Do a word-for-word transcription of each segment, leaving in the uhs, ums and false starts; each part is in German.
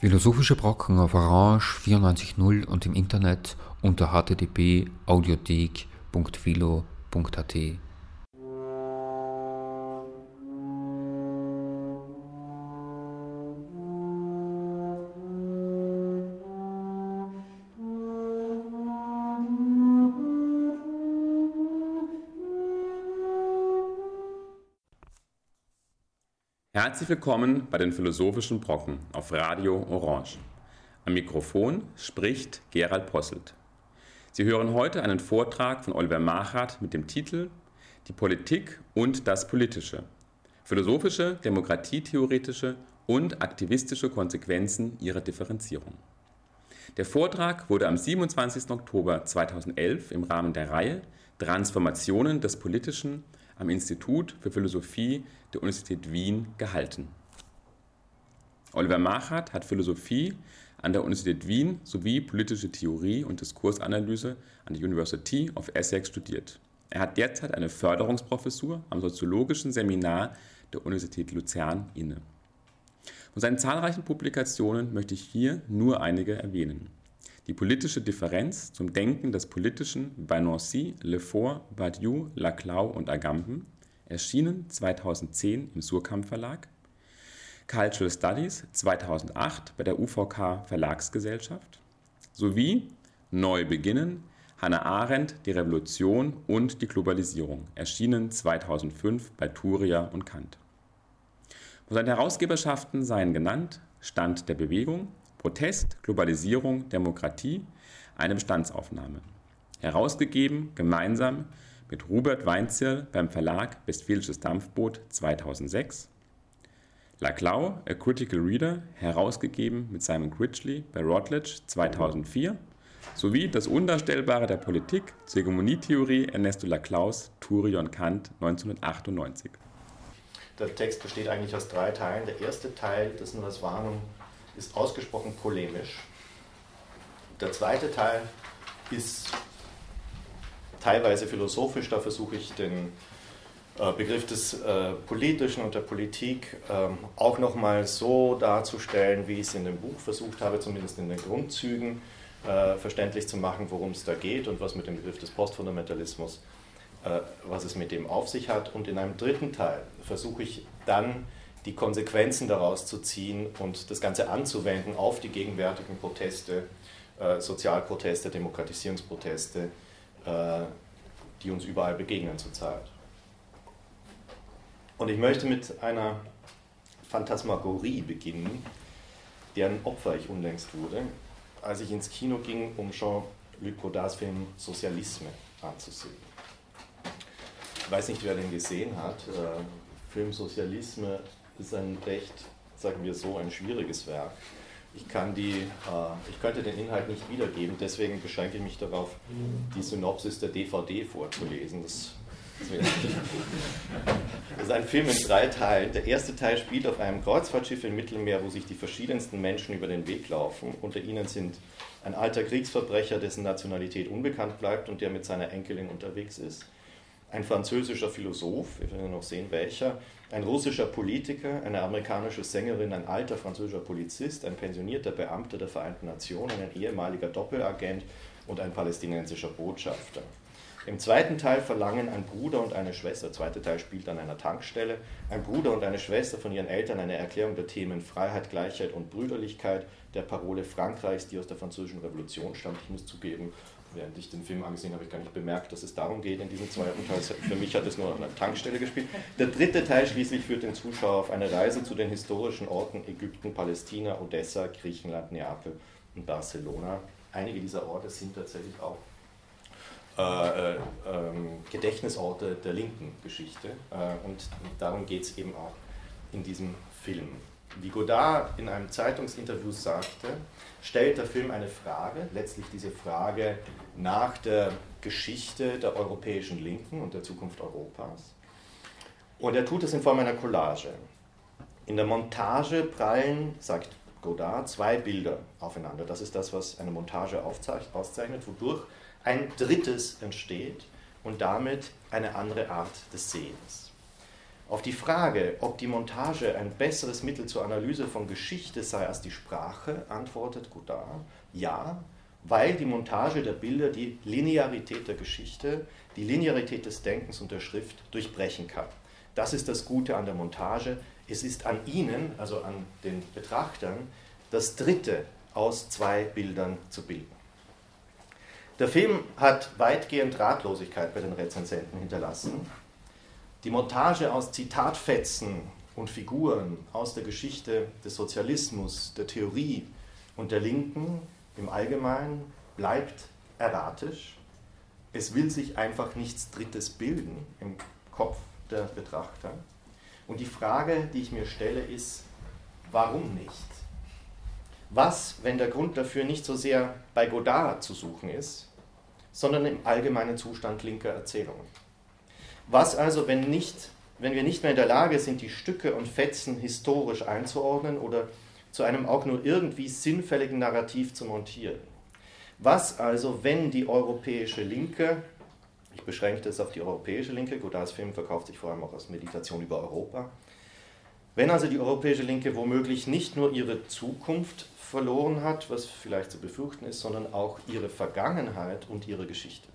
Philosophische Brocken auf Orange vierundneunzig Komma null und im Internet unter h t t p punkt audiothek punkt philo punkt a t. Herzlich willkommen bei den Philosophischen Brocken auf Radio Orange. Am Mikrofon spricht Gerald Posselt. Sie hören heute einen Vortrag von Oliver Machardt mit dem Titel Die Politik und das Politische. Philosophische, demokratietheoretische und aktivistische Konsequenzen ihrer Differenzierung. Der Vortrag wurde am siebenundzwanzigsten Oktober zweitausendelf im Rahmen der Reihe Transformationen des Politischen am Institut für Philosophie der Universität Wien gehalten. Oliver Machardt hat Philosophie an der Universität Wien sowie politische Theorie und Diskursanalyse an der University of Essex studiert. Er hat derzeit eine Förderungsprofessur am Soziologischen Seminar der Universität Luzern inne. Von seinen zahlreichen Publikationen möchte ich hier nur einige erwähnen. Die politische Differenz zum Denken des Politischen bei Nancy, Lefort, Badiou, Laclau und Agamben, erschienen zweitausendzehn im Suhrkamp Verlag. Cultural Studies zweitausendacht bei der U V K Verlagsgesellschaft. Sowie Neu beginnen, Hannah Arendt, die Revolution und die Globalisierung, erschienen zweitausendfünf bei Thuria und Kant. Von seinen Herausgeberschaften seien genannt Stand der Bewegung, Protest, Globalisierung, Demokratie, eine Bestandsaufnahme. Herausgegeben gemeinsam mit Robert Weinzierl beim Verlag Westfälisches Dampfboot zweitausendsechs. Laclau, A Critical Reader, herausgegeben mit Simon Critchley bei Routledge zweitausendvier. Sowie Das Undarstellbare der Politik, zur Hegemonietheorie Ernesto Laclaus, Thuria und Kant neunzehnhundertachtundneunzig. Der Text besteht eigentlich aus drei Teilen. Der erste Teil, das nur als Warnung, ist ausgesprochen polemisch. Der zweite Teil ist teilweise philosophisch, da versuche ich den äh, Begriff des äh, Politischen und der Politik äh, auch nochmal so darzustellen, wie ich es in dem Buch versucht habe, zumindest in den Grundzügen äh, verständlich zu machen, worum es da geht und was mit dem Begriff des Postfundamentalismus, äh, was es mit dem auf sich hat. Und in einem dritten Teil versuche ich dann die Konsequenzen daraus zu ziehen und das Ganze anzuwenden auf die gegenwärtigen Proteste, äh, Sozialproteste, Demokratisierungsproteste, äh, die uns überall begegnen zurzeit. Und ich möchte mit einer Phantasmagorie beginnen, deren Opfer ich unlängst wurde, als ich ins Kino ging, um Jean-Luc Godards Film Sozialisme anzusehen. Ich weiß nicht, wer den gesehen hat. Äh, Film Sozialisme ist ein recht, sagen wir so, ein schwieriges Werk. Ich, kann die, äh, ich könnte den Inhalt nicht wiedergeben, deswegen beschränke ich mich darauf, die Synopsis der D V D vorzulesen. Das, das, das ist ein Film in drei Teilen. Der erste Teil spielt auf einem Kreuzfahrtschiff im Mittelmeer, wo sich die verschiedensten Menschen über den Weg laufen. Unter ihnen sind ein alter Kriegsverbrecher, dessen Nationalität unbekannt bleibt und der mit seiner Enkelin unterwegs ist. Ein französischer Philosoph, wir werden noch sehen welcher, ein russischer Politiker, eine amerikanische Sängerin, ein alter französischer Polizist, ein pensionierter Beamter der Vereinten Nationen, ein ehemaliger Doppelagent und ein palästinensischer Botschafter. Im zweiten Teil verlangen ein Bruder und eine Schwester, der zweite Teil spielt an einer Tankstelle, ein Bruder und eine Schwester von ihren Eltern eine Erklärung der Themen Freiheit, Gleichheit und Brüderlichkeit, der Parole Frankreichs, die aus der Französischen Revolution stammt. Ich muss zugeben, während ich den Film angesehen habe, habe ich gar nicht bemerkt, dass es darum geht in diesem zweiten Teil. Für mich hat es nur an einer Tankstelle gespielt. Der dritte Teil schließlich führt den Zuschauer auf eine Reise zu den historischen Orten Ägypten, Palästina, Odessa, Griechenland, Neapel und Barcelona. Einige dieser Orte sind tatsächlich auch äh, äh, Gedächtnisorte der linken Geschichte. Äh, und darum geht es eben auch in diesem Film. Wie Godard in einem Zeitungsinterview sagte, stellt der Film eine Frage, letztlich diese Frage nach der Geschichte der europäischen Linken und der Zukunft Europas. Und er tut es in Form einer Collage. In der Montage prallen, sagt Godard, zwei Bilder aufeinander. Das ist das, was eine Montage auszeichnet, wodurch ein drittes entsteht und damit eine andere Art des Sehens. Auf die Frage, ob die Montage ein besseres Mittel zur Analyse von Geschichte sei als die Sprache, antwortet Godard, ja, weil die Montage der Bilder die Linearität der Geschichte, die Linearität des Denkens und der Schrift durchbrechen kann. Das ist das Gute an der Montage. Es ist an ihnen, also an den Betrachtern, das Dritte aus zwei Bildern zu bilden. Der Film hat weitgehend Ratlosigkeit bei den Rezensenten hinterlassen. Die Montage aus Zitatfetzen und Figuren aus der Geschichte des Sozialismus, der Theorie und der Linken im Allgemeinen bleibt erratisch. Es will sich einfach nichts Drittes bilden im Kopf der Betrachter. Und die Frage, die ich mir stelle, ist, warum nicht? Was, wenn der Grund dafür nicht so sehr bei Godard zu suchen ist, sondern im allgemeinen Zustand linker Erzählungen? Was also, wenn, nicht, wenn wir nicht mehr in der Lage sind, die Stücke und Fetzen historisch einzuordnen oder zu einem auch nur irgendwie sinnfälligen Narrativ zu montieren? Was also, wenn die europäische Linke, ich beschränke das auf die europäische Linke, Godards Film verkauft sich vor allem auch als Meditation über Europa, wenn also die europäische Linke womöglich nicht nur ihre Zukunft verloren hat, was vielleicht zu befürchten ist, sondern auch ihre Vergangenheit und ihre Geschichte.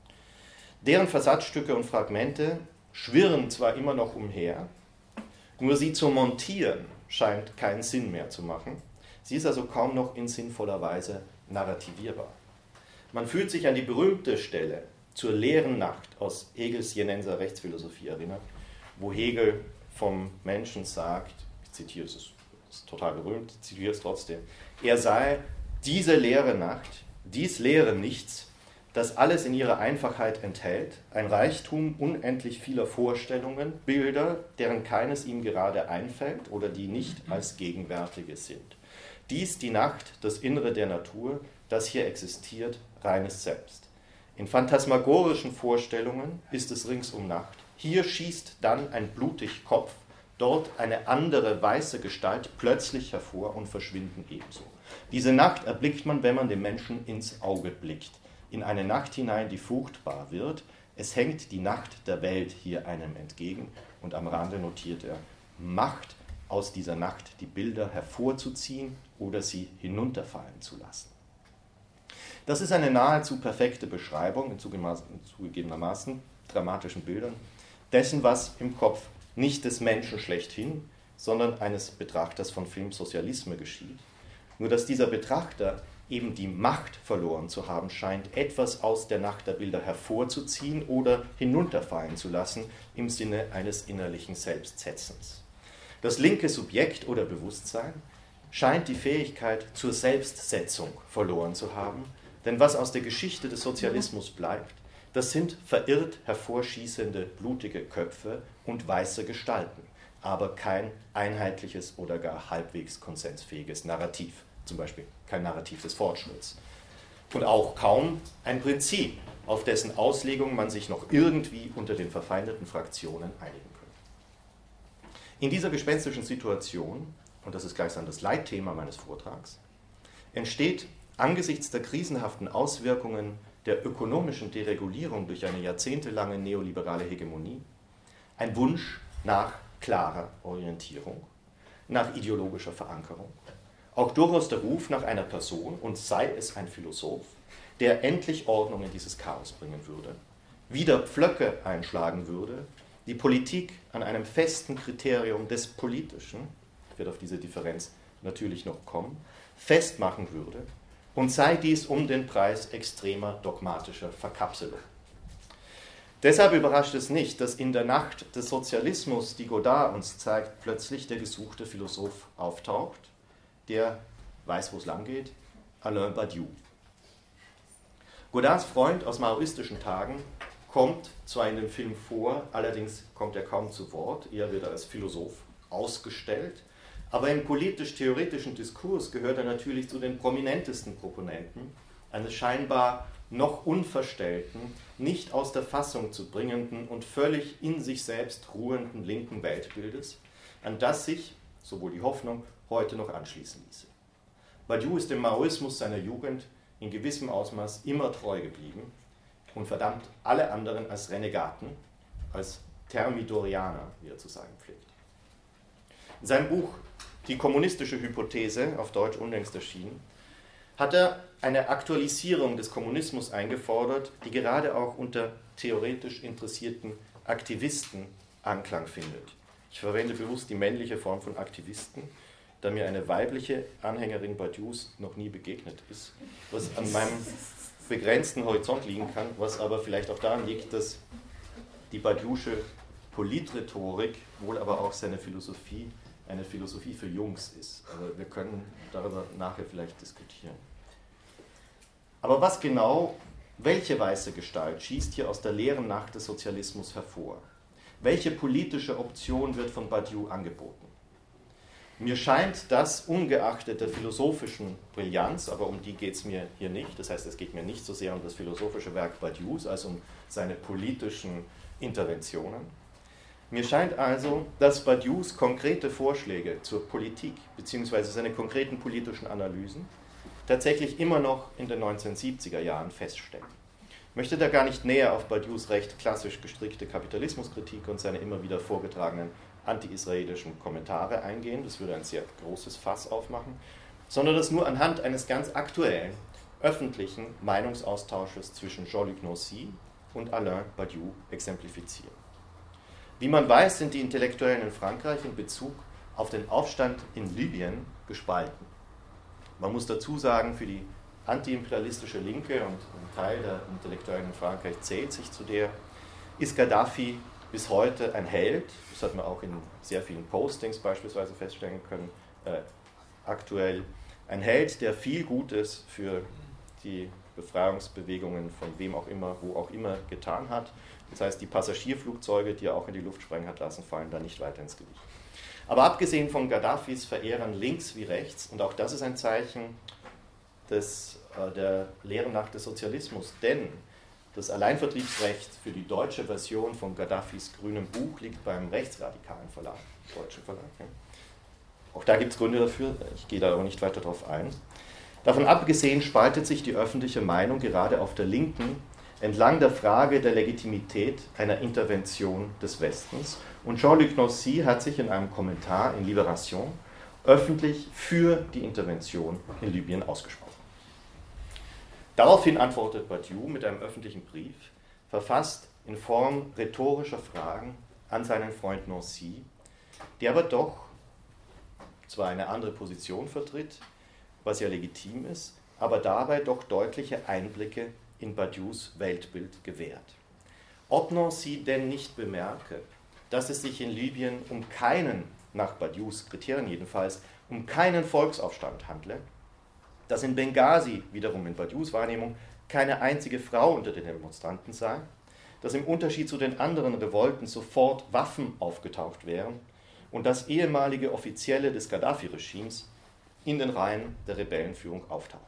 Deren Versatzstücke und Fragmente schwirren zwar immer noch umher, nur sie zu montieren scheint keinen Sinn mehr zu machen. Sie ist also kaum noch in sinnvoller Weise narrativierbar. Man fühlt sich an die berühmte Stelle zur leeren Nacht aus Hegels Jenenser Rechtsphilosophie erinnert, wo Hegel vom Menschen sagt, ich zitiere, es ist, ist total berühmt, ich zitiere es trotzdem, er sei diese leere Nacht, dies leere Nichts, das alles in ihrer Einfachheit enthält, ein Reichtum unendlich vieler Vorstellungen, Bilder, deren keines ihm gerade einfällt oder die nicht als gegenwärtige sind. Dies die Nacht, das Innere der Natur, das hier existiert, reines Selbst. In phantasmagorischen Vorstellungen ist es ringsum Nacht. Hier schießt dann ein blutig Kopf, dort eine andere weiße Gestalt plötzlich hervor und verschwinden ebenso. Diese Nacht erblickt man, wenn man dem Menschen ins Auge blickt. In eine Nacht hinein, die fruchtbar wird. Es hängt die Nacht der Welt hier einem entgegen. Und am Rande notiert er, Macht aus dieser Nacht die Bilder hervorzuziehen oder sie hinunterfallen zu lassen. Das ist eine nahezu perfekte Beschreibung, in zugegebenermaßen dramatischen Bildern, dessen, was im Kopf nicht des Menschen schlechthin, sondern eines Betrachters von Filmsozialisme geschieht. Nur dass dieser Betrachter eben die Macht verloren zu haben scheint, etwas aus der Nacht der Bilder hervorzuziehen oder hinunterfallen zu lassen im Sinne eines innerlichen Selbstsetzens. Das linke Subjekt oder Bewusstsein scheint die Fähigkeit zur Selbstsetzung verloren zu haben, denn was aus der Geschichte des Sozialismus bleibt, das sind verirrt hervorschießende, blutige Köpfe und weiße Gestalten, aber kein einheitliches oder gar halbwegs konsensfähiges Narrativ. Zum Beispiel kein Narrativ des Fortschritts. Und auch kaum ein Prinzip, auf dessen Auslegung man sich noch irgendwie unter den verfeindeten Fraktionen einigen könnte. In dieser gespenstischen Situation, und das ist gleichsam das Leitthema meines Vortrags, entsteht angesichts der krisenhaften Auswirkungen der ökonomischen Deregulierung durch eine jahrzehntelange neoliberale Hegemonie ein Wunsch nach klarer Orientierung, nach ideologischer Verankerung. Auch durchaus der Ruf nach einer Person, und sei es ein Philosoph, der endlich Ordnung in dieses Chaos bringen würde, wieder Pflöcke einschlagen würde, die Politik an einem festen Kriterium des Politischen, ich werde auf diese Differenz natürlich noch kommen, festmachen würde, und sei dies um den Preis extremer dogmatischer Verkapselung. Deshalb überrascht es nicht, dass in der Nacht des Sozialismus, die Godard uns zeigt, plötzlich der gesuchte Philosoph auftaucht, der weiß, wo es lang geht, Alain Badiou. Godards Freund aus maoistischen Tagen kommt zwar in dem Film vor, allerdings kommt er kaum zu Wort, eher wird er als Philosoph ausgestellt, aber im politisch-theoretischen Diskurs gehört er natürlich zu den prominentesten Proponenten eines scheinbar noch unverstellten, nicht aus der Fassung zu bringenden und völlig in sich selbst ruhenden linken Weltbildes, an das sich, sowohl die Hoffnung, heute noch anschließen ließe. Badiou ist dem Maoismus seiner Jugend in gewissem Ausmaß immer treu geblieben und verdammt alle anderen als Renegaten, als Thermidorianer, wie er zu sagen pflegt. In seinem Buch Die kommunistische Hypothese, auf Deutsch unlängst erschienen, hat er eine Aktualisierung des Kommunismus eingefordert, die gerade auch unter theoretisch interessierten Aktivisten Anklang findet. Ich verwende bewusst die männliche Form von Aktivisten, da mir eine weibliche Anhängerin Badiou's noch nie begegnet ist, was an meinem begrenzten Horizont liegen kann, was aber vielleicht auch daran liegt, dass die Badiou'sche Politrhetorik, wohl aber auch seine Philosophie, eine Philosophie für Jungs ist. Aber wir können darüber nachher vielleicht diskutieren. Aber was genau, welche weiße Gestalt schießt hier aus der leeren Nacht des Sozialismus hervor? Welche politische Option wird von Badiou angeboten? Mir scheint, dass ungeachtet der philosophischen Brillanz, aber um die geht es mir hier nicht, das heißt, es geht mir nicht so sehr um das philosophische Werk Badiou's, als um seine politischen Interventionen. Mir scheint also, dass Badiou's konkrete Vorschläge zur Politik bzw. seine konkreten politischen Analysen tatsächlich immer noch in den neunzehnhundertsiebziger Jahren feststecken. Ich möchte da gar nicht näher auf Badiou's recht klassisch gestrickte Kapitalismuskritik und seine immer wieder vorgetragenen anti-israelischen Kommentare eingehen, das würde ein sehr großes Fass aufmachen, sondern das nur anhand eines ganz aktuellen, öffentlichen Meinungsaustausches zwischen Jean-Luc Nancy und Alain Badiou exemplifizieren. Wie man weiß, sind die Intellektuellen in Frankreich in Bezug auf den Aufstand in Libyen gespalten. Man muss dazu sagen, für die antiimperialistische Linke, und ein Teil der Intellektuellen in Frankreich zählt sich zu der, ist Gaddafi bis heute ein Held. Das hat man auch in sehr vielen Postings beispielsweise feststellen können, äh, aktuell. Ein Held, der viel Gutes für die Befreiungsbewegungen von wem auch immer, wo auch immer getan hat. Das heißt, die Passagierflugzeuge, die er auch in die Luft sprengen hat lassen, fallen da nicht weiter ins Gewicht. Aber abgesehen von Gaddafis Verehrern links wie rechts, und auch das ist ein Zeichen des, äh, der leeren Nacht des Sozialismus, denn das Alleinvertriebsrecht für die deutsche Version von Gaddafis grünem Buch liegt beim rechtsradikalen Verlag, deutschen Verlag. Ja. Auch da gibt es Gründe dafür, ich gehe da aber nicht weiter drauf ein. Davon abgesehen spaltet sich die öffentliche Meinung gerade auf der Linken entlang der Frage der Legitimität einer Intervention des Westens. Und Jean-Luc Nancy hat sich in einem Kommentar in Libération öffentlich für die Intervention in Libyen ausgesprochen. Daraufhin antwortet Badiou mit einem öffentlichen Brief, verfasst in Form rhetorischer Fragen an seinen Freund Nancy, der aber doch zwar eine andere Position vertritt, was ja legitim ist, aber dabei doch deutliche Einblicke in Badiou's Weltbild gewährt. Ob Nancy denn nicht bemerke, dass es sich in Libyen um keinen, nach Badiou's Kriterien jedenfalls, um keinen Volksaufstand handle, dass in Benghazi, wiederum in Badiou's Wahrnehmung, keine einzige Frau unter den Demonstranten sei, dass im Unterschied zu den anderen Revolten sofort Waffen aufgetaucht wären und dass ehemalige Offizielle des Gaddafi-Regimes in den Reihen der Rebellenführung auftauchten.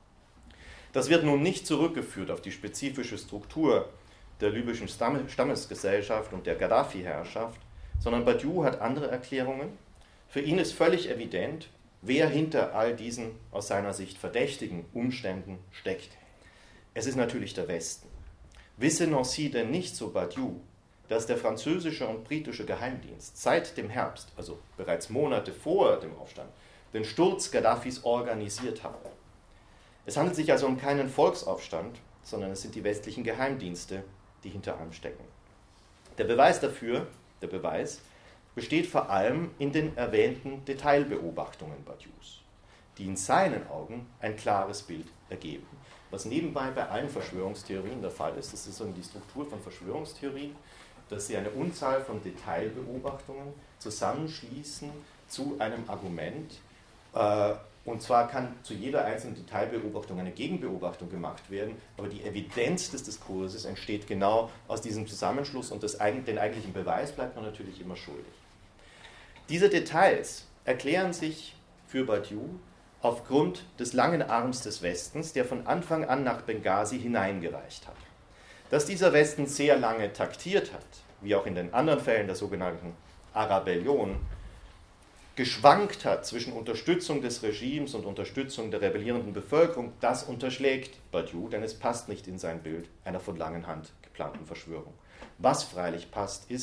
Das wird nun nicht zurückgeführt auf die spezifische Struktur der libyschen Stammesgesellschaft und der Gaddafi-Herrschaft, sondern Badiou hat andere Erklärungen. Für ihn ist völlig evident, wer hinter all diesen aus seiner Sicht verdächtigen Umständen steckt. Es ist natürlich der Westen. Wisse Nancy denn nicht, so Badiou, dass der französische und britische Geheimdienst seit dem Herbst, also bereits Monate vor dem Aufstand, den Sturz Gaddafis organisiert habe. Es handelt sich also um keinen Volksaufstand, sondern es sind die westlichen Geheimdienste, die hinter allem stecken. Der Beweis dafür, der Beweis, besteht vor allem in den erwähnten Detailbeobachtungen Badiou's, die in seinen Augen ein klares Bild ergeben. Was nebenbei bei allen Verschwörungstheorien der Fall ist, das ist so die Struktur von Verschwörungstheorien, dass sie eine Unzahl von Detailbeobachtungen zusammenschließen zu einem Argument. Äh, und zwar kann zu jeder einzelnen Detailbeobachtung eine Gegenbeobachtung gemacht werden, aber die Evidenz des Diskurses entsteht genau aus diesem Zusammenschluss und das, den eigentlichen Beweis bleibt man natürlich immer schuldig. Diese Details erklären sich für Badiou aufgrund des langen Arms des Westens, der von Anfang an nach Benghazi hineingereicht hat. Dass dieser Westen sehr lange taktiert hat, wie auch in den anderen Fällen der sogenannten Arabellion, geschwankt hat zwischen Unterstützung des Regimes und Unterstützung der rebellierenden Bevölkerung, das unterschlägt Badiou, denn es passt nicht in sein Bild einer von langer Hand geplanten Verschwörung. Was freilich passt, ist,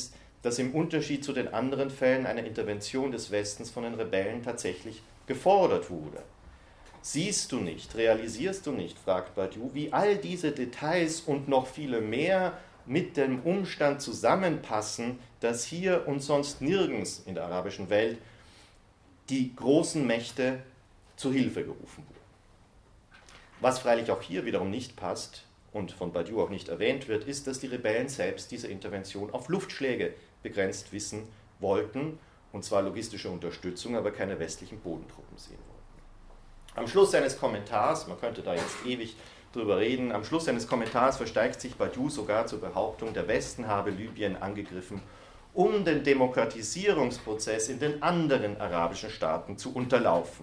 dass im Unterschied zu den anderen Fällen eine Intervention des Westens von den Rebellen tatsächlich gefordert wurde. Siehst du nicht, realisierst du nicht, fragt Badiou, wie all diese Details und noch viele mehr mit dem Umstand zusammenpassen, dass hier und sonst nirgends in der arabischen Welt die großen Mächte zu Hilfe gerufen wurden. Was freilich auch hier wiederum nicht passt und von Badiou auch nicht erwähnt wird, ist, dass die Rebellen selbst diese Intervention auf Luftschläge begrenzt wissen wollten, und zwar logistische Unterstützung, aber keine westlichen Bodentruppen sehen wollten. Am Schluss seines Kommentars, man könnte da jetzt ewig drüber reden, am Schluss seines Kommentars versteigt sich Badiou sogar zur Behauptung, der Westen habe Libyen angegriffen, um den Demokratisierungsprozess in den anderen arabischen Staaten zu unterlaufen.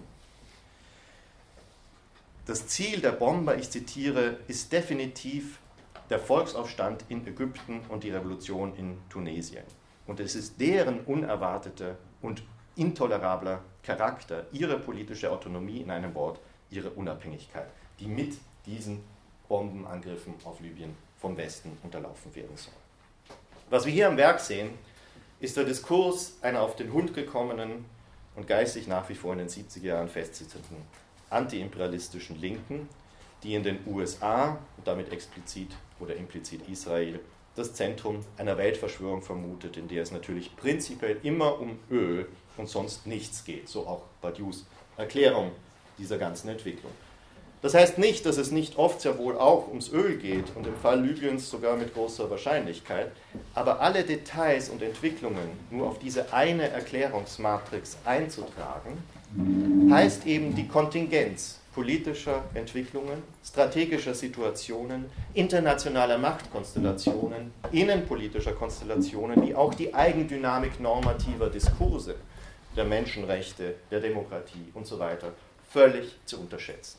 Das Ziel der Bomber, ich zitiere, ist definitiv der Volksaufstand in Ägypten und die Revolution in Tunesien. Und es ist deren unerwarteter und intolerabler Charakter, ihre politische Autonomie, in einem Wort, ihre Unabhängigkeit, die mit diesen Bombenangriffen auf Libyen vom Westen unterlaufen werden soll. Was wir hier am Werk sehen, ist der Diskurs einer auf den Hund gekommenen und geistig nach wie vor in den siebziger Jahren festsitzenden antiimperialistischen Linken, die in den U S A und damit explizit oder implizit Israel das Zentrum einer Weltverschwörung vermutet, in der es natürlich prinzipiell immer um Öl und sonst nichts geht, so auch Badious Erklärung dieser ganzen Entwicklung. Das heißt nicht, dass es nicht oft sehr wohl auch ums Öl geht und im Fall Libyens sogar mit großer Wahrscheinlichkeit, aber alle Details und Entwicklungen nur auf diese eine Erklärungsmatrix einzutragen, heißt eben die Kontingenz politischer Entwicklungen, strategischer Situationen, internationaler Machtkonstellationen, innenpolitischer Konstellationen, wie auch die Eigendynamik normativer Diskurse, der Menschenrechte, der Demokratie und so weiter, völlig zu unterschätzen.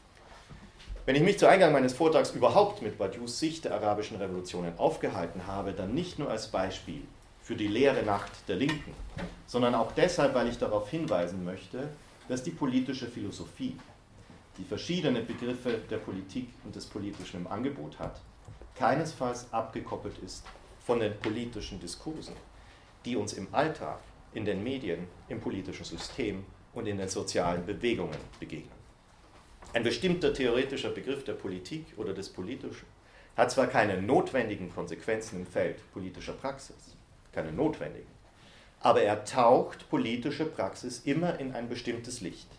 Wenn ich mich zu Eingang meines Vortrags überhaupt mit Badious Sicht der arabischen Revolutionen aufgehalten habe, dann nicht nur als Beispiel für die leere Nacht der Linken, sondern auch deshalb, weil ich darauf hinweisen möchte, dass die politische Philosophie, die verschiedene Begriffe der Politik und des Politischen im Angebot hat, keinesfalls abgekoppelt ist von den politischen Diskursen, die uns im Alltag, in den Medien, im politischen System und in den sozialen Bewegungen begegnen. Ein bestimmter theoretischer Begriff der Politik oder des Politischen hat zwar keine notwendigen Konsequenzen im Feld politischer Praxis, keine notwendigen, aber er taucht politische Praxis immer in ein bestimmtes Licht.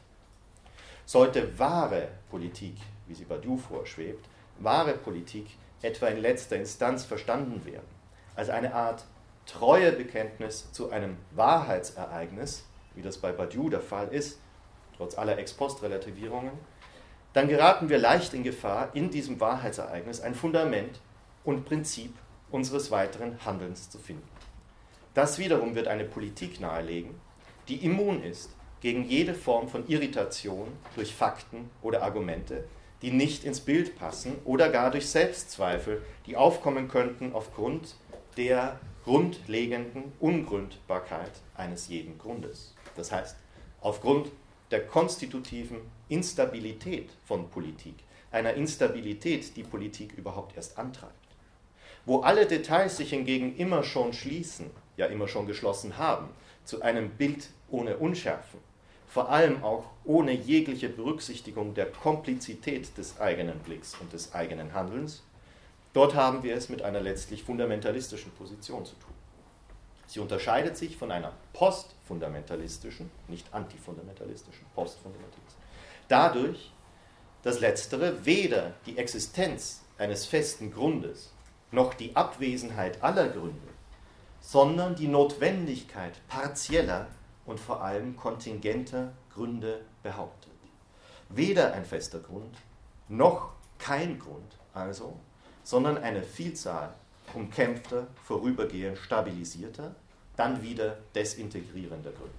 Sollte wahre Politik, wie sie Badiou vorschwebt, wahre Politik etwa in letzter Instanz verstanden werden, als eine Art Treuebekenntnis zu einem Wahrheitsereignis, wie das bei Badiou der Fall ist, trotz aller Ex-Post-Relativierungen, dann geraten wir leicht in Gefahr, in diesem Wahrheitsereignis ein Fundament und Prinzip unseres weiteren Handelns zu finden. Das wiederum wird eine Politik nahelegen, die immun ist gegen jede Form von Irritation durch Fakten oder Argumente, die nicht ins Bild passen oder gar durch Selbstzweifel, die aufkommen könnten aufgrund der grundlegenden Ungründbarkeit eines jeden Grundes. Das heißt, aufgrund der konstitutiven Instabilität von Politik, einer Instabilität, die Politik überhaupt erst antreibt. Wo alle Details sich hingegen immer schon schließen, ja immer schon geschlossen haben, zu einem Bild ohne Unschärfen, vor allem auch ohne jegliche Berücksichtigung der Komplizität des eigenen Blicks und des eigenen Handelns, dort haben wir es mit einer letztlich fundamentalistischen Position zu tun. Sie unterscheidet sich von einer postfundamentalistischen, nicht antifundamentalistischen, postfundamentalistischen, dadurch, dass letztere weder die Existenz eines festen Grundes noch die Abwesenheit aller Gründe, sondern die Notwendigkeit partieller und vor allem kontingenter Gründe behauptet. Weder ein fester Grund, noch kein Grund also, sondern eine Vielzahl umkämpfter, vorübergehend stabilisierter, dann wieder desintegrierender Gründe.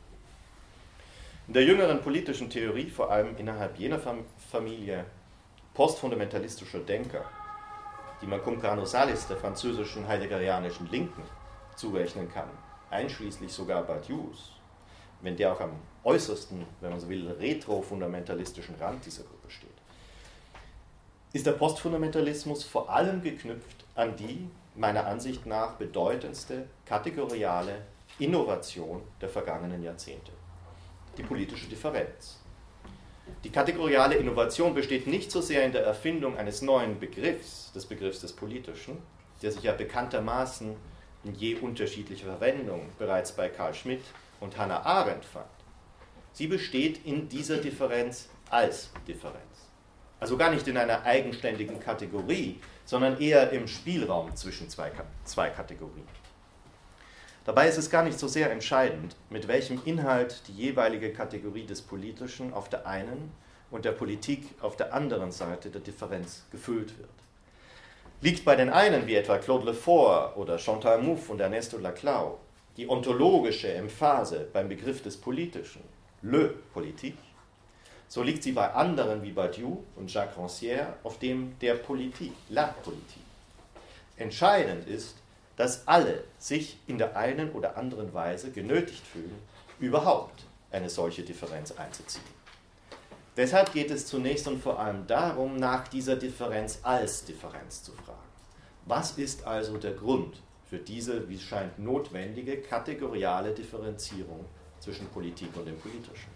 In der jüngeren politischen Theorie, vor allem innerhalb jener Familie postfundamentalistischer Denker, die man cum grano salis der französischen heideggerianischen Linken zurechnen kann, einschließlich sogar Badious, wenn der auch am äußersten, wenn man so will, retrofundamentalistischen Rand dieser Gruppe steht, ist der Postfundamentalismus vor allem geknüpft an die, meiner Ansicht nach, bedeutendste kategoriale Innovation der vergangenen Jahrzehnte: die politische Differenz. Die kategoriale Innovation besteht nicht so sehr in der Erfindung eines neuen Begriffs, des Begriffs des Politischen, der sich ja bekanntermaßen in je unterschiedlicher Verwendung bereits bei Carl Schmitt und Hannah Arendt fand. Sie besteht in dieser Differenz als Differenz. Also gar nicht in einer eigenständigen Kategorie, sondern eher im Spielraum zwischen zwei, zwei Kategorien. Dabei ist es gar nicht so sehr entscheidend, mit welchem Inhalt die jeweilige Kategorie des Politischen auf der einen und der Politik auf der anderen Seite der Differenz gefüllt wird. Liegt bei den einen, wie etwa Claude Lefort oder Chantal Mouffe und Ernesto Laclau, die ontologische Emphase beim Begriff des Politischen, le Politique, so liegt sie bei anderen wie Badiou und Jacques Rancière auf dem der Politik, la Politique. Entscheidend ist, dass alle sich in der einen oder anderen Weise genötigt fühlen, überhaupt eine solche Differenz einzuziehen. Deshalb geht es zunächst und vor allem darum, nach dieser Differenz als Differenz zu fragen. Was ist also der Grund für diese, wie es scheint, notwendige kategoriale Differenzierung zwischen Politik und dem Politischen?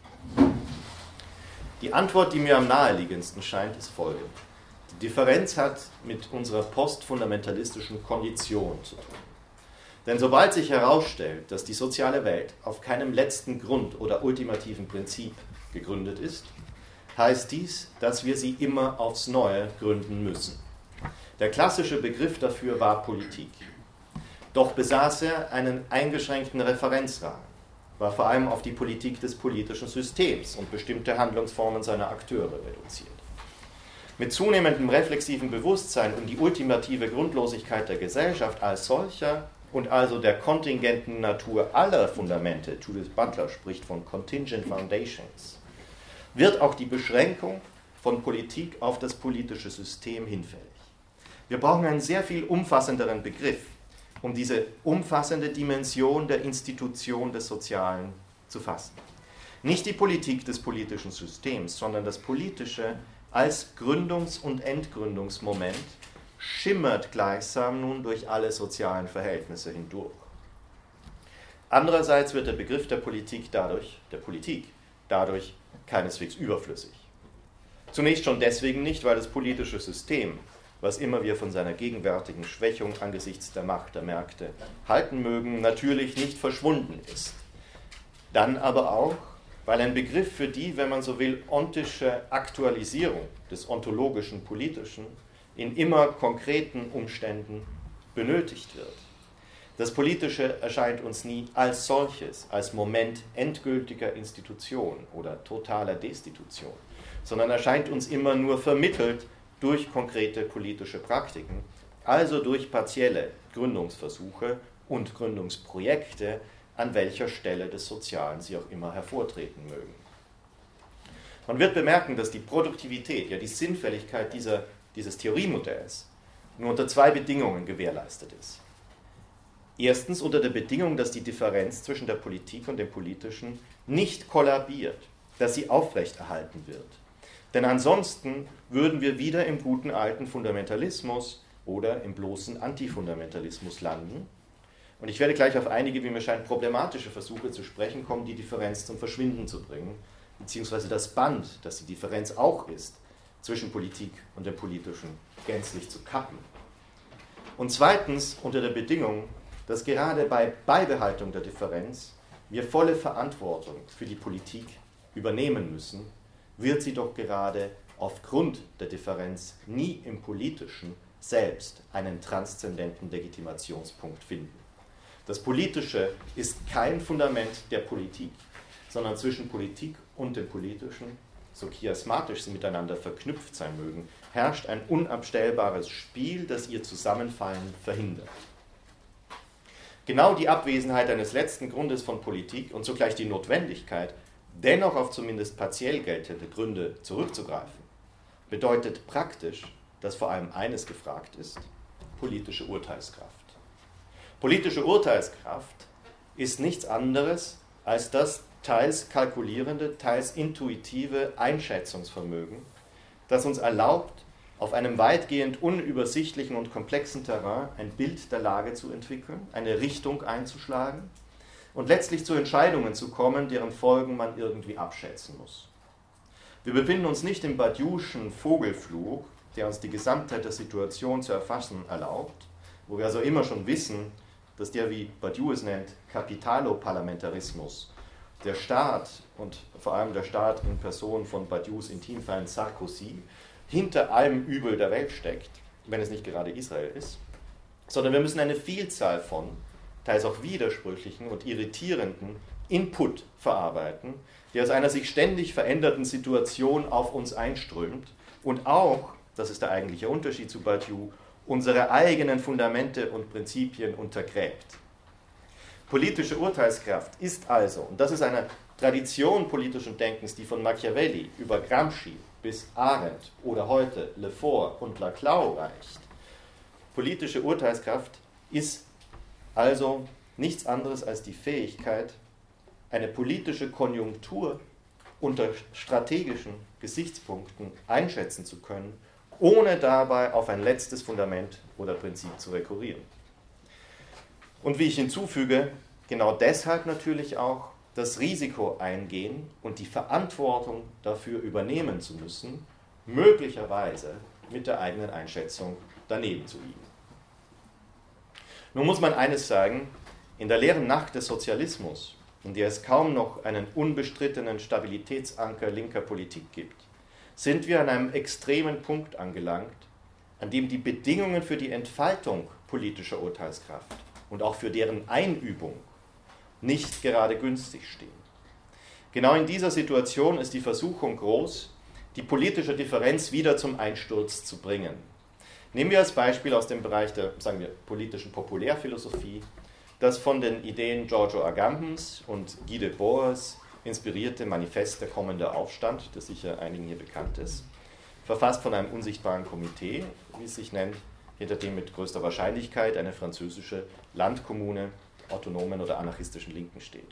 Die Antwort, die mir am naheliegendsten scheint, ist folgende. Die Differenz hat mit unserer postfundamentalistischen Kondition zu tun. Denn sobald sich herausstellt, dass die soziale Welt auf keinem letzten Grund oder ultimativen Prinzip gegründet ist, heißt dies, dass wir sie immer aufs Neue gründen müssen. Der klassische Begriff dafür war Politik. Doch besaß er einen eingeschränkten Referenzrahmen, war vor allem auf die Politik des politischen Systems und bestimmte Handlungsformen seiner Akteure reduziert. Mit zunehmendem reflexiven Bewusstsein um die ultimative Grundlosigkeit der Gesellschaft als solcher und also der kontingenten Natur aller Fundamente, Judith Butler spricht von Contingent Foundations, wird auch die Beschränkung von Politik auf das politische System hinfällig. Wir brauchen einen sehr viel umfassenderen Begriff, um diese umfassende Dimension der Institution des Sozialen zu fassen. Nicht die Politik des politischen Systems, sondern das Politische als Gründungs- und Entgründungsmoment schimmert gleichsam nun durch alle sozialen Verhältnisse hindurch. Andererseits wird der Begriff der Politik dadurch, der Politik dadurch keineswegs überflüssig. Zunächst schon deswegen nicht, weil das politische System, was immer wir von seiner gegenwärtigen Schwächung angesichts der Macht der Märkte halten mögen, natürlich nicht verschwunden ist. Dann aber auch, weil ein Begriff für die, wenn man so will, ontische Aktualisierung des ontologischen Politischen in immer konkreten Umständen benötigt wird. Das Politische erscheint uns nie als solches, als Moment endgültiger Institution oder totaler Destitution, sondern erscheint uns immer nur vermittelt durch konkrete politische Praktiken, also durch partielle Gründungsversuche und Gründungsprojekte, an welcher Stelle des Sozialen sie auch immer hervortreten mögen. Man wird bemerken, dass die Produktivität, ja die Sinnfälligkeit dieser, dieses Theoriemodells nur unter zwei Bedingungen gewährleistet ist. Erstens unter der Bedingung, dass die Differenz zwischen der Politik und dem Politischen nicht kollabiert, dass sie aufrechterhalten wird. Denn ansonsten würden wir wieder im guten alten Fundamentalismus oder im bloßen Antifundamentalismus landen. Und ich werde gleich auf einige, wie mir scheint, problematische Versuche zu sprechen kommen, die Differenz zum Verschwinden zu bringen, beziehungsweise das Band, das die Differenz auch ist, zwischen Politik und dem Politischen gänzlich zu kappen. Und zweitens unter der Bedingung, dass gerade bei Beibehaltung der Differenz wir volle Verantwortung für die Politik übernehmen müssen, wird sie doch gerade aufgrund der Differenz nie im Politischen selbst einen transzendenten Legitimationspunkt finden. Das Politische ist kein Fundament der Politik, sondern zwischen Politik und dem Politischen, so chiasmatisch sie miteinander verknüpft sein mögen, herrscht ein unabstellbares Spiel, das ihr Zusammenfallen verhindert. Genau die Abwesenheit eines letzten Grundes von Politik und zugleich die Notwendigkeit, dennoch auf zumindest partiell geltende Gründe zurückzugreifen, bedeutet praktisch, dass vor allem eines gefragt ist: politische Urteilskraft. Politische Urteilskraft ist nichts anderes als das teils kalkulierende, teils intuitive Einschätzungsvermögen, das uns erlaubt, auf einem weitgehend unübersichtlichen und komplexen Terrain ein Bild der Lage zu entwickeln, eine Richtung einzuschlagen und letztlich zu Entscheidungen zu kommen, deren Folgen man irgendwie abschätzen muss. Wir befinden uns nicht im Badiou'schen Vogelflug, der uns die Gesamtheit der Situation zu erfassen erlaubt, wo wir also immer schon wissen, dass der, wie Badiou es nennt, Kapitaloparlamentarismus, der Staat und vor allem der Staat in Person von Badiou's Intimfeind Sarkozy, hinter allem Übel der Welt steckt, wenn es nicht gerade Israel ist, sondern wir müssen eine Vielzahl von, teils auch widersprüchlichen und irritierenden Input verarbeiten, der aus einer sich ständig veränderten Situation auf uns einströmt und auch, das ist der eigentliche Unterschied zu Badiou, unsere eigenen Fundamente und Prinzipien untergräbt. Politische Urteilskraft ist also, und das ist eine Tradition politischen Denkens, die von Machiavelli über Gramsci bis Arendt oder heute Lefort und Laclau reicht. Politische Urteilskraft ist also nichts anderes als die Fähigkeit, eine politische Konjunktur unter strategischen Gesichtspunkten einschätzen zu können, ohne dabei auf ein letztes Fundament oder Prinzip zu rekurrieren. Und wie ich hinzufüge, genau deshalb natürlich auch das Risiko eingehen und die Verantwortung dafür übernehmen zu müssen, möglicherweise mit der eigenen Einschätzung daneben zu liegen. Nun muss man eines sagen, in der leeren Nacht des Sozialismus, in der es kaum noch einen unbestrittenen Stabilitätsanker linker Politik gibt, sind wir an einem extremen Punkt angelangt, an dem die Bedingungen für die Entfaltung politischer Urteilskraft und auch für deren Einübung nicht gerade günstig stehen. Genau in dieser Situation ist die Versuchung groß, die politische Differenz wieder zum Einsturz zu bringen. Nehmen wir als Beispiel aus dem Bereich der, sagen wir, politischen Populärphilosophie das von den Ideen Giorgio Agambens und Guy Debord inspirierte Manifest Der kommende Aufstand, das sicher einigen hier bekannt ist, verfasst von einem unsichtbaren Komitee, wie es sich nennt, hinter dem mit größter Wahrscheinlichkeit eine französische Landkommune autonomen oder anarchistischen Linken steht.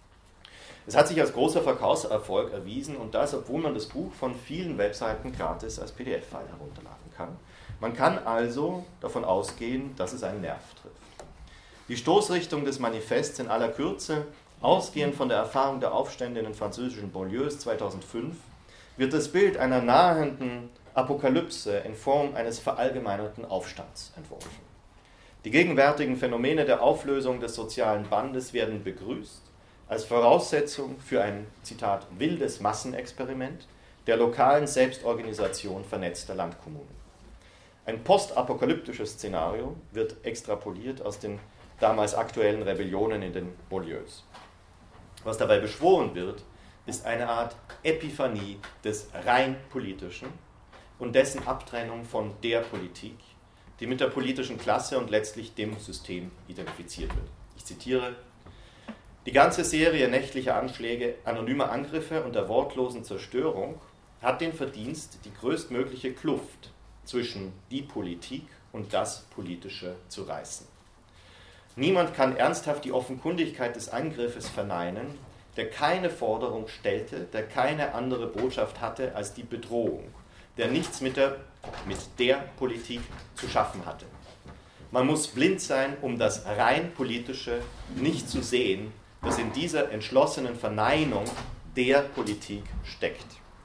Es hat sich als großer Verkaufserfolg erwiesen und das, obwohl man das Buch von vielen Webseiten gratis als P D F-File herunterladen kann. Man kann also davon ausgehen, dass es einen Nerv trifft. Die Stoßrichtung des Manifests in aller Kürze, ausgehend von der Erfahrung der Aufstände in den französischen Banlieues zweitausendfünf, wird das Bild einer nahenden Apokalypse in Form eines verallgemeinerten Aufstands entworfen. Die gegenwärtigen Phänomene der Auflösung des sozialen Bandes werden begrüßt als Voraussetzung für ein, Zitat, wildes Massenexperiment der lokalen Selbstorganisation vernetzter Landkommunen. Ein postapokalyptisches Szenario wird extrapoliert aus den damals aktuellen Rebellionen in den Banlieues. Was dabei beschworen wird, ist eine Art Epiphanie des rein Politischen und dessen Abtrennung von der Politik, die mit der politischen Klasse und letztlich dem System identifiziert wird. Ich zitiere: Die ganze Serie nächtlicher Anschläge, anonymer Angriffe und der wortlosen Zerstörung hat den Verdienst, die größtmögliche Kluft zwischen die Politik und das Politische zu reißen. Niemand kann ernsthaft die Offenkundigkeit des Angriffes verneinen, der keine Forderung stellte, der keine andere Botschaft hatte als die Bedrohung, der nichts mit der, mit der Politik zu schaffen hatte. Man muss blind sein, um das rein Politische nicht zu sehen, das in dieser entschlossenen Verneinung der Politik steckt.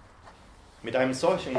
Mit einem solchen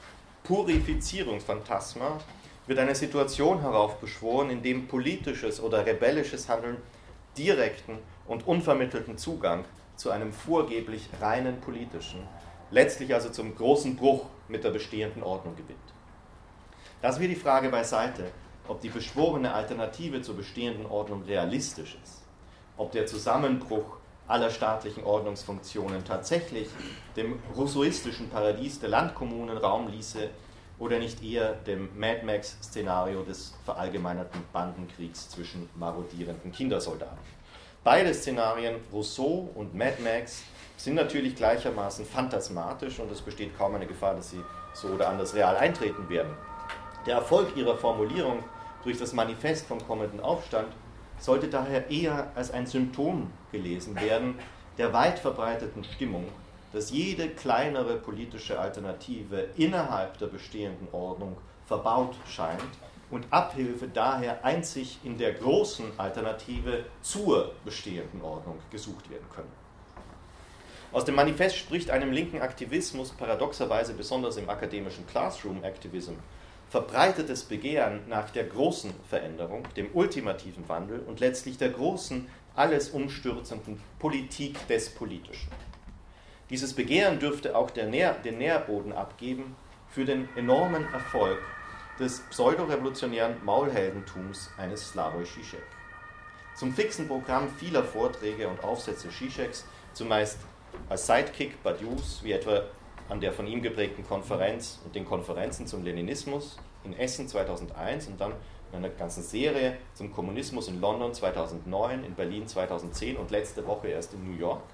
Purifizierungsphantasma wird eine Situation heraufbeschworen, in dem politisches oder rebellisches Handeln direkten und unvermittelten Zugang zu einem vorgeblich reinen politischen, letztlich also zum großen Bruch mit der bestehenden Ordnung gewinnt. Lassen wir die Frage beiseite, ob die beschworene Alternative zur bestehenden Ordnung realistisch ist, ob der Zusammenbruch aller staatlichen Ordnungsfunktionen tatsächlich dem rousseauistischen Paradies der Landkommunen Raum ließe oder nicht eher dem Mad Max-Szenario des verallgemeinerten Bandenkriegs zwischen marodierenden Kindersoldaten. Beide Szenarien, Rousseau und Mad Max, sind natürlich gleichermaßen phantasmatisch und es besteht kaum eine Gefahr, dass sie so oder anders real eintreten werden. Der Erfolg ihrer Formulierung durch das Manifest vom kommenden Aufstand sollte daher eher als ein Symptom gelesen werden der weit verbreiteten Stimmung, dass jede kleinere politische Alternative innerhalb der bestehenden Ordnung verbaut scheint und Abhilfe daher einzig in der großen Alternative zur bestehenden Ordnung gesucht werden können. Aus dem Manifest spricht einem linken Aktivismus, paradoxerweise besonders im akademischen Classroom Activism, verbreitetes Begehren nach der großen Veränderung, dem ultimativen Wandel und letztlich der großen, alles umstürzenden Politik des Politischen. Dieses Begehren dürfte auch der Nähr, den Nährboden abgeben für den enormen Erfolg des pseudorevolutionären Maulheldentums eines Slavoj Žižek. Zum fixen Programm vieler Vorträge und Aufsätze Žižeks, zumeist als Sidekick Badiou's, wie etwa an der von ihm geprägten Konferenz und den Konferenzen zum Leninismus in Essen zweitausendeins und dann in einer ganzen Serie zum Kommunismus in London zweitausendneun, in Berlin zweitausendzehn und letzte Woche erst in New York.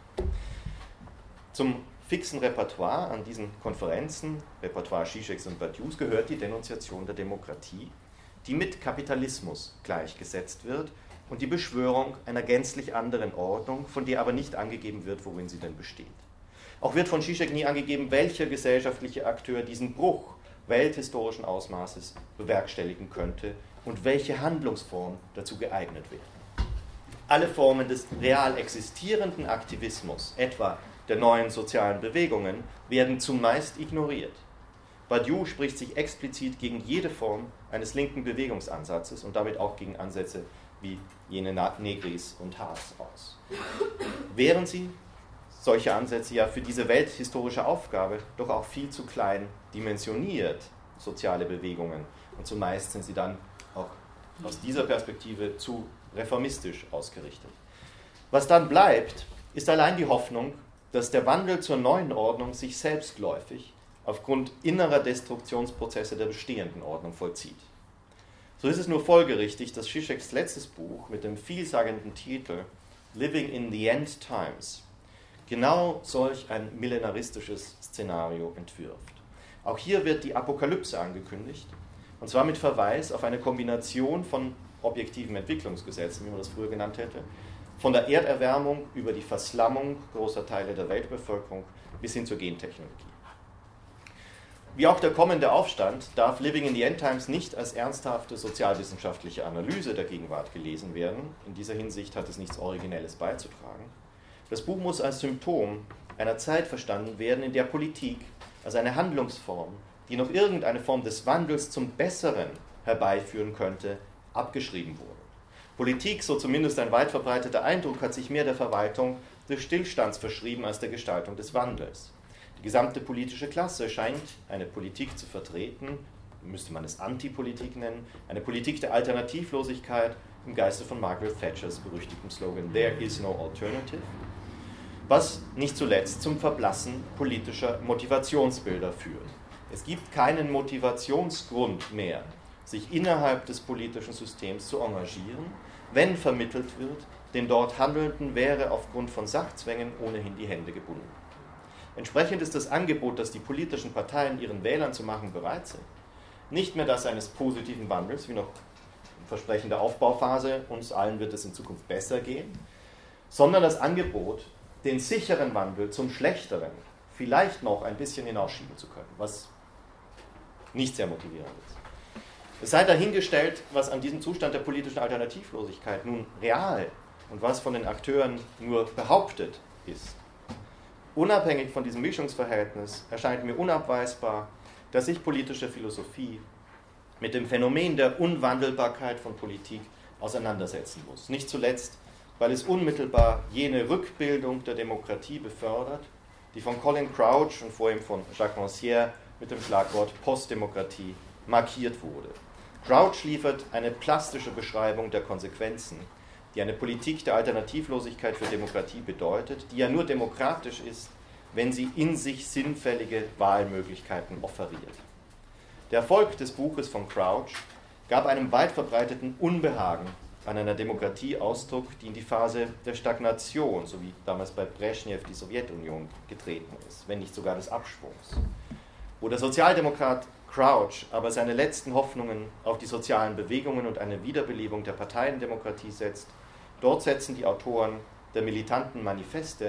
Zum fixen Repertoire an diesen Konferenzen, Repertoire Žižeks und Badiou's, gehört die Denunziation der Demokratie, die mit Kapitalismus gleichgesetzt wird und die Beschwörung einer gänzlich anderen Ordnung, von der aber nicht angegeben wird, worin sie denn besteht. Auch wird von Žižek nie angegeben, welcher gesellschaftliche Akteur diesen Bruch welthistorischen Ausmaßes bewerkstelligen könnte und welche Handlungsform dazu geeignet wäre. Alle Formen des real existierenden Aktivismus, etwa der neuen sozialen Bewegungen, werden zumeist ignoriert. Badiou spricht sich explizit gegen jede Form eines linken Bewegungsansatzes und damit auch gegen Ansätze wie jene Negris und Haas aus. Während sie solche Ansätze ja für diese welthistorische Aufgabe doch auch viel zu klein dimensioniert, soziale Bewegungen, und zumeist sind sie dann auch aus dieser Perspektive zu reformistisch ausgerichtet. Was dann bleibt, ist allein die Hoffnung, dass der Wandel zur neuen Ordnung sich selbstläufig aufgrund innerer Destruktionsprozesse der bestehenden Ordnung vollzieht. So ist es nur folgerichtig, dass Žižeks letztes Buch mit dem vielsagenden Titel Living in the End Times genau solch ein millenaristisches Szenario entwirft. Auch hier wird die Apokalypse angekündigt, und zwar mit Verweis auf eine Kombination von objektiven Entwicklungsgesetzen, wie man das früher genannt hätte, von der Erderwärmung über die Verslammung großer Teile der Weltbevölkerung bis hin zur Gentechnologie. Wie auch der kommende Aufstand darf Living in the End Times nicht als ernsthafte sozialwissenschaftliche Analyse der Gegenwart gelesen werden. In dieser Hinsicht hat es nichts Originelles beizutragen. Das Buch muss als Symptom einer Zeit verstanden werden, in der Politik als eine Handlungsform, die noch irgendeine Form des Wandels zum Besseren herbeiführen könnte, abgeschrieben wurde. Politik, so zumindest ein weit verbreiteter Eindruck, hat sich mehr der Verwaltung des Stillstands verschrieben als der Gestaltung des Wandels. Die gesamte politische Klasse scheint eine Politik zu vertreten, müsste man es Antipolitik nennen, eine Politik der Alternativlosigkeit im Geiste von Margaret Thatchers berüchtigtem Slogan There is no alternative, was nicht zuletzt zum Verblassen politischer Motivationsbilder führt. Es gibt keinen Motivationsgrund mehr, sich innerhalb des politischen Systems zu engagieren, wenn vermittelt wird, den dort Handelnden wäre aufgrund von Sachzwängen ohnehin die Hände gebunden. Entsprechend ist das Angebot, das die politischen Parteien ihren Wählern zu machen bereit sind, nicht mehr das eines positiven Wandels, wie noch im Versprechen der Aufbauphase, uns allen wird es in Zukunft besser gehen, sondern das Angebot, den sicheren Wandel zum Schlechteren vielleicht noch ein bisschen hinausschieben zu können, was nicht sehr motivierend ist. Es sei dahingestellt, was an diesem Zustand der politischen Alternativlosigkeit nun real und was von den Akteuren nur behauptet ist. Unabhängig von diesem Mischungsverhältnis erscheint mir unabweisbar, dass sich politische Philosophie mit dem Phänomen der Unwandelbarkeit von Politik auseinandersetzen muss. Nicht zuletzt, weil es unmittelbar jene Rückbildung der Demokratie befördert, die von Colin Crouch und vor ihm von Jacques Rancière mit dem Schlagwort Postdemokratie markiert wurde. Crouch liefert eine plastische Beschreibung der Konsequenzen, die eine Politik der Alternativlosigkeit für Demokratie bedeutet, die ja nur demokratisch ist, wenn sie in sich sinnfällige Wahlmöglichkeiten offeriert. Der Erfolg des Buches von Crouch gab einem weit verbreiteten Unbehagen an einer Demokratie Ausdruck, die in die Phase der Stagnation, so wie damals bei Brezhnev die Sowjetunion getreten ist, wenn nicht sogar des Abschwungs. Wo der Sozialdemokrat Crouch aber seine letzten Hoffnungen auf die sozialen Bewegungen und eine Wiederbelebung der Parteiendemokratie setzt, dort setzen die Autoren der militanten Manifeste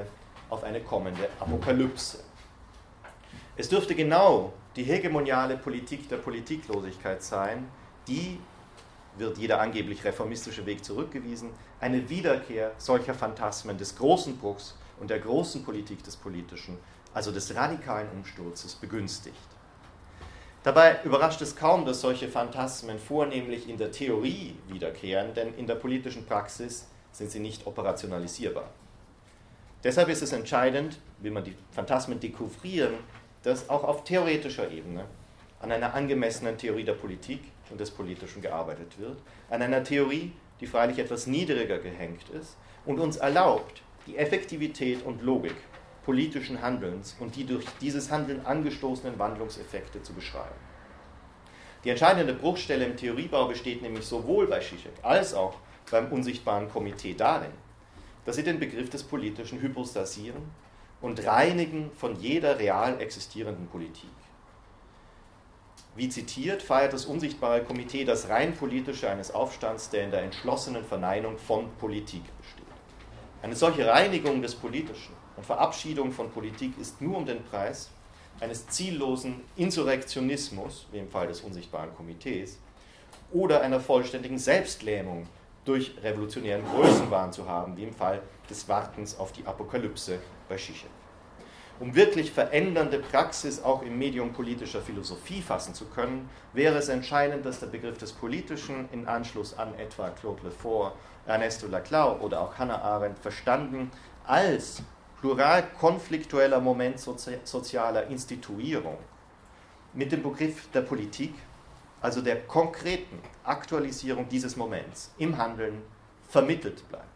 auf eine kommende Apokalypse. Es dürfte genau die hegemoniale Politik der Politiklosigkeit sein, die, wird jeder angeblich reformistische Weg zurückgewiesen, eine Wiederkehr solcher Phantasmen des großen Bruchs und der großen Politik des Politischen, also des radikalen Umsturzes, begünstigt. Dabei überrascht es kaum, dass solche Phantasmen vornehmlich in der Theorie wiederkehren, denn in der politischen Praxis sind sie nicht operationalisierbar. Deshalb ist es entscheidend, will man die Phantasmen dekouvrieren, dass auch auf theoretischer Ebene an einer angemessenen Theorie der Politik und des Politischen gearbeitet wird, an einer Theorie, die freilich etwas niedriger gehängt ist und uns erlaubt, die Effektivität und Logik politischen Handelns und die durch dieses Handeln angestoßenen Wandlungseffekte zu beschreiben. Die entscheidende Bruchstelle im Theoriebau besteht nämlich sowohl bei Žižek als auch beim unsichtbaren Komitee darin, dass sie den Begriff des Politischen hypostasieren und reinigen von jeder real existierenden Politik. Wie zitiert, feiert das unsichtbare Komitee das rein politische eines Aufstands, der in der entschlossenen Verneinung von Politik besteht. Eine solche Reinigung des Politischen und Verabschiedung von Politik ist nur um den Preis eines ziellosen Insurrektionismus, wie im Fall des unsichtbaren Komitees, oder einer vollständigen Selbstlähmung durch revolutionären Größenwahn zu haben, wie im Fall des Wartens auf die Apokalypse bei Žižek. Um wirklich verändernde Praxis auch im Medium politischer Philosophie fassen zu können, wäre es entscheidend, dass der Begriff des Politischen in Anschluss an etwa Claude Lefort, Ernesto Laclau oder auch Hannah Arendt verstanden als plural konfliktueller Moment sozi- sozialer Instituierung mit dem Begriff der Politik, also der konkreten Aktualisierung dieses Moments im Handeln, vermittelt bleibt.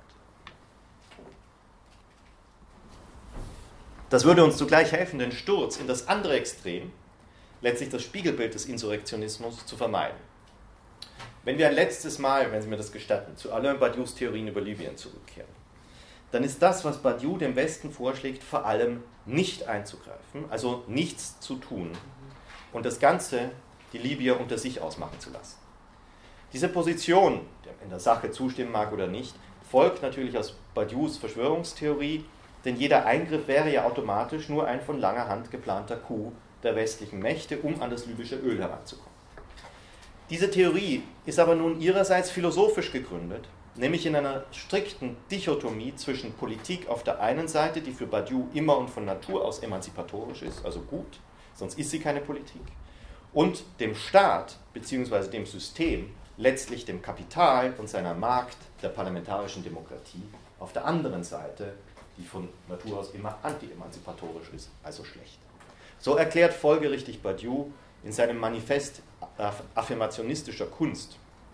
Das würde uns zugleich helfen, den Sturz in das andere Extrem, letztlich das Spiegelbild des Insurrektionismus, zu vermeiden. Wenn wir ein letztes Mal, wenn Sie mir das gestatten, zu Alain Badious Theorien über Libyen zurückkehren, dann ist das, was Badiou dem Westen vorschlägt, vor allem nicht einzugreifen, also nichts zu tun und das Ganze, die Libyer unter sich ausmachen zu lassen. Diese Position, der in der Sache zustimmen mag oder nicht, folgt natürlich aus Badious Verschwörungstheorie, denn jeder Eingriff wäre ja automatisch nur ein von langer Hand geplanter Coup der westlichen Mächte, um an das libysche Öl heranzukommen. Diese Theorie ist aber nun ihrerseits philosophisch gegründet, nämlich in einer strikten Dichotomie zwischen Politik auf der einen Seite, die für Badiou immer und von Natur aus emanzipatorisch ist, also gut, sonst ist sie keine Politik, und dem Staat bzw. dem System, letztlich dem Kapital und seiner Markt der parlamentarischen Demokratie auf der anderen Seite, die von Natur aus immer anti-emanzipatorisch ist, also schlecht. So erklärt folgerichtig Badiou in seinem Manifest affirmationistischer Kunst,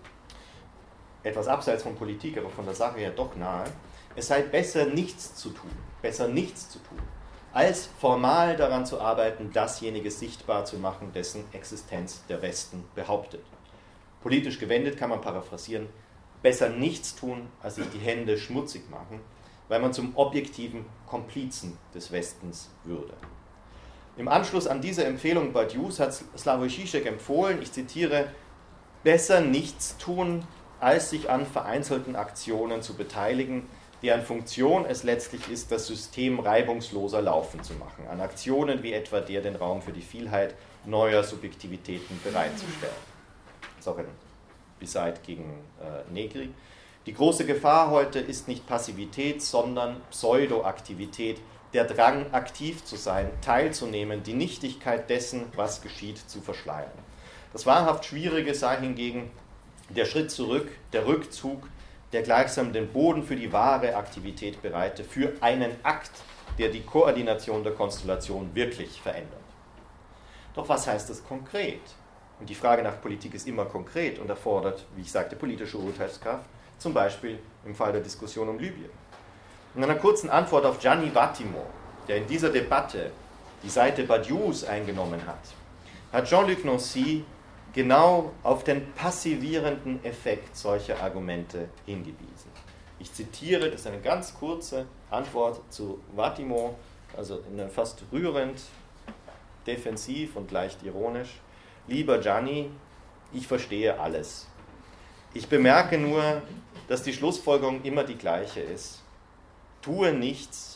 etwas abseits von Politik, aber von der Sache her doch nahe, es sei besser nichts zu tun, besser nichts zu tun, als formal daran zu arbeiten, dasjenige sichtbar zu machen, dessen Existenz der Westen behauptet. Politisch gewendet kann man paraphrasieren, besser nichts tun, als sich die Hände schmutzig machen, weil man zum objektiven Komplizen des Westens würde. Im Anschluss an diese Empfehlung Badious hat Slavoj Žižek empfohlen, ich zitiere, besser nichts tun, als sich an vereinzelten Aktionen zu beteiligen, deren Funktion es letztlich ist, das System reibungsloser laufen zu machen, an Aktionen wie etwa der, den Raum für die Vielheit neuer Subjektivitäten bereitzustellen. Das ist auch ein Beside gegen äh, Negri. Die große Gefahr heute ist nicht Passivität, sondern Pseudoaktivität, der Drang, aktiv zu sein, teilzunehmen, die Nichtigkeit dessen, was geschieht, zu verschleiern. Das wahrhaft Schwierige sei hingegen der Schritt zurück, der Rückzug, der gleichsam den Boden für die wahre Aktivität bereite, für einen Akt, der die Koordination der Konstellation wirklich verändert. Doch was heißt das konkret? Und die Frage nach Politik ist immer konkret und erfordert, wie ich sagte, politische Urteilskraft, zum Beispiel im Fall der Diskussion um Libyen. In einer kurzen Antwort auf Gianni Vattimo, der in dieser Debatte die Seite Badious eingenommen hat, hat Jean-Luc Nancy genau auf den passivierenden Effekt solcher Argumente hingewiesen. Ich zitiere, das ist eine ganz kurze Antwort zu Vattimo, also fast rührend, defensiv und leicht ironisch. Lieber Gianni, ich verstehe alles. Ich bemerke nur, dass die Schlussfolgerung immer die gleiche ist. Tue nichts,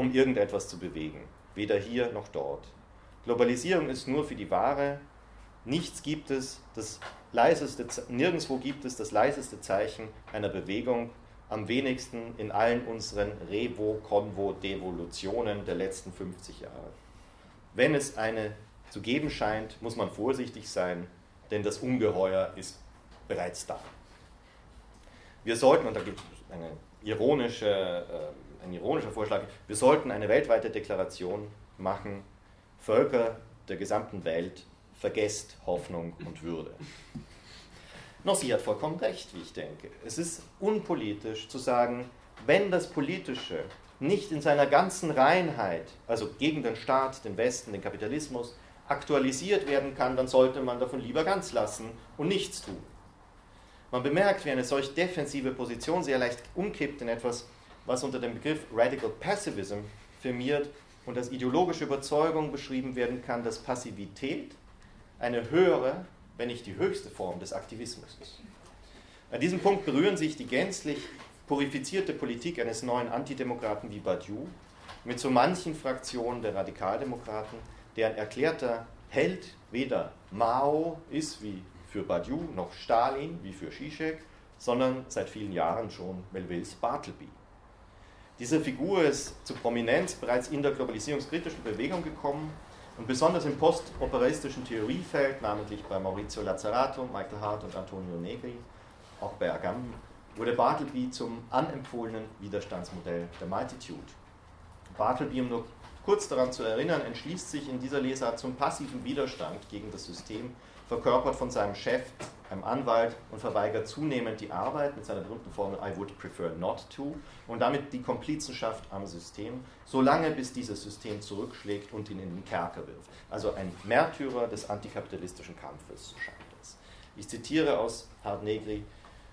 um irgendetwas zu bewegen, weder hier noch dort. Globalisierung ist nur für die Ware. Nichts gibt es, das leiseste, nirgendwo gibt es das leiseste Zeichen einer Bewegung, am wenigsten in allen unseren Revo-, Konvo-, Devolutionen der letzten fünfzig Jahre. Wenn es eine zu geben scheint, muss man vorsichtig sein, denn das Ungeheuer ist bereits da. Wir sollten, und da gibt es eine ironische, äh, ein ironischer Vorschlag, wir sollten eine weltweite Deklaration machen, Völker der gesamten Welt, vergesst Hoffnung und Würde. Noch sie hat vollkommen recht, wie ich denke. Es ist unpolitisch zu sagen, wenn das Politische nicht in seiner ganzen Reinheit, also gegen den Staat, den Westen, den Kapitalismus, aktualisiert werden kann, dann sollte man davon lieber ganz lassen und nichts tun. Man bemerkt, wie eine solch defensive Position sehr leicht umkippt in etwas, was unter dem Begriff Radical Passivism firmiert und als ideologische Überzeugung beschrieben werden kann, dass Passivität eine höhere, wenn nicht die höchste Form des Aktivismus ist. An diesem Punkt berühren sich die gänzlich purifizierte Politik eines neuen Antidemokraten wie Badiou mit so manchen Fraktionen der Radikaldemokraten, deren erklärter Held weder Mao ist wie für Badiou noch Stalin wie für Zizek, sondern seit vielen Jahren schon Melville Bartleby. Diese Figur ist zu Prominenz bereits in der globalisierungskritischen Bewegung gekommen und besonders im postoperistischen Theoriefeld, namentlich bei Maurizio Lazzarato, Michael Hart und Antonio Negri, auch bei Agamben, wurde Bartleby zum anempfohlenen Widerstandsmodell der Multitude. Bartleby, um nur kurz daran zu erinnern, entschließt sich in dieser Lesart zum passiven Widerstand gegen das System, verkörpert von seinem Chef, einem Anwalt, und verweigert zunehmend die Arbeit mit seiner berühmten Formel I would prefer not to und damit die Komplizenschaft am System, solange bis dieses System zurückschlägt und ihn in den Kerker wirft. Also ein Märtyrer des antikapitalistischen Kampfes scheint es. Ich zitiere aus Hart Negri,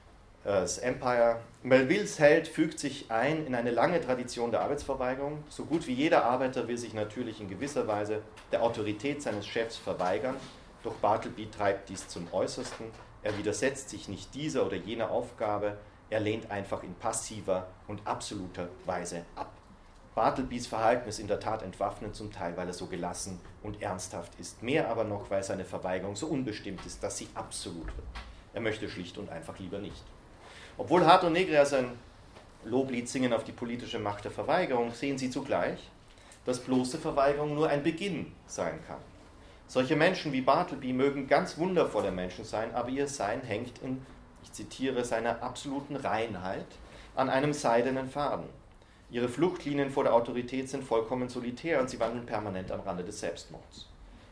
das Empire: Melvilles Held fügt sich ein in eine lange Tradition der Arbeitsverweigerung. So gut wie jeder Arbeiter will sich natürlich in gewisser Weise der Autorität seines Chefs verweigern, doch Bartleby treibt dies zum Äußersten. Er widersetzt sich nicht dieser oder jener Aufgabe, er lehnt einfach in passiver und absoluter Weise ab. Bartlebys Verhalten ist in der Tat entwaffnend, zum Teil, weil er so gelassen und ernsthaft ist, mehr aber noch, weil seine Verweigerung so unbestimmt ist, dass sie absolut wird. Er möchte schlicht und einfach lieber nicht. Obwohl Hart und Negri als ein Loblied singen auf die politische Macht der Verweigerung, sehen sie zugleich, dass bloße Verweigerung nur ein Beginn sein kann. Solche Menschen wie Bartleby mögen ganz wundervolle Menschen sein, aber ihr Sein hängt in, ich zitiere, seiner absoluten Reinheit an einem seidenen Faden. Ihre Fluchtlinien vor der Autorität sind vollkommen solitär und sie wandeln permanent am Rande des Selbstmords.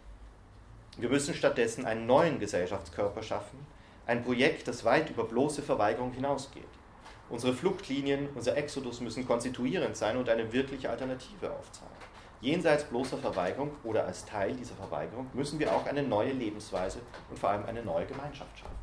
Wir müssen stattdessen einen neuen Gesellschaftskörper schaffen, ein Projekt, das weit über bloße Verweigerung hinausgeht. Unsere Fluchtlinien, unser Exodus müssen konstituierend sein und eine wirkliche Alternative aufzeigen. Jenseits bloßer Verweigerung oder als Teil dieser Verweigerung müssen wir auch eine neue Lebensweise und vor allem eine neue Gemeinschaft schaffen.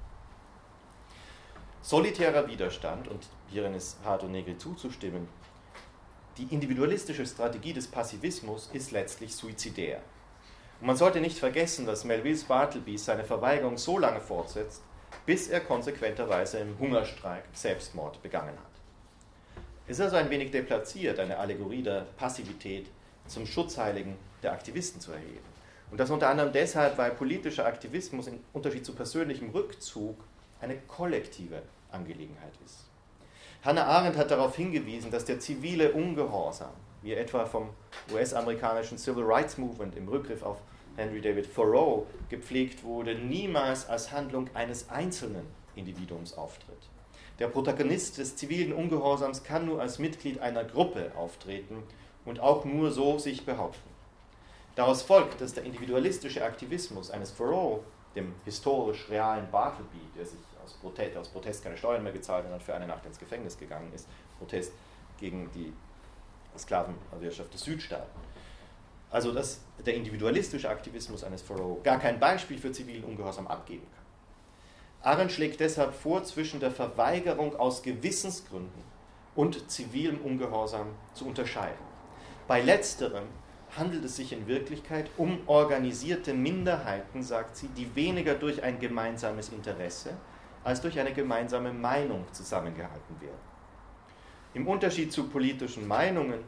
Solitärer Widerstand, und hierin ist Hart und Negri zuzustimmen, die individualistische Strategie des Passivismus ist letztlich suizidär. Und man sollte nicht vergessen, dass Melville Bartleby seine Verweigerung so lange fortsetzt, bis er konsequenterweise im Hungerstreik Selbstmord begangen hat. Es ist also ein wenig deplatziert, eine Allegorie der Passivität zum Schutzheiligen der Aktivisten zu erheben. Und das unter anderem deshalb, weil politischer Aktivismus im Unterschied zu persönlichem Rückzug eine kollektive Angelegenheit ist. Hannah Arendt hat darauf hingewiesen, dass der zivile Ungehorsam, wie etwa vom U S-amerikanischen Civil Rights Movement im Rückgriff auf Henry David Thoreau gepflegt wurde, niemals als Handlung eines einzelnen Individuums auftritt. Der Protagonist des zivilen Ungehorsams kann nur als Mitglied einer Gruppe auftreten und auch nur so sich behaupten. Daraus folgt, dass der individualistische Aktivismus eines Thoreau, dem historisch realen Bartleby, der sich aus Protest, aus Protest keine Steuern mehr gezahlt und für eine Nacht ins Gefängnis gegangen ist, Protest gegen die Sklavenwirtschaft des Südstaaten. Also dass der individualistische Aktivismus eines Thoreau gar kein Beispiel für zivilen Ungehorsam abgeben kann. Arendt schlägt deshalb vor, zwischen der Verweigerung aus Gewissensgründen und zivilem Ungehorsam zu unterscheiden. Bei letzterem handelt es sich in Wirklichkeit um organisierte Minderheiten, sagt sie, die weniger durch ein gemeinsames Interesse als durch eine gemeinsame Meinung zusammengehalten werden. Im Unterschied zu politischen Meinungen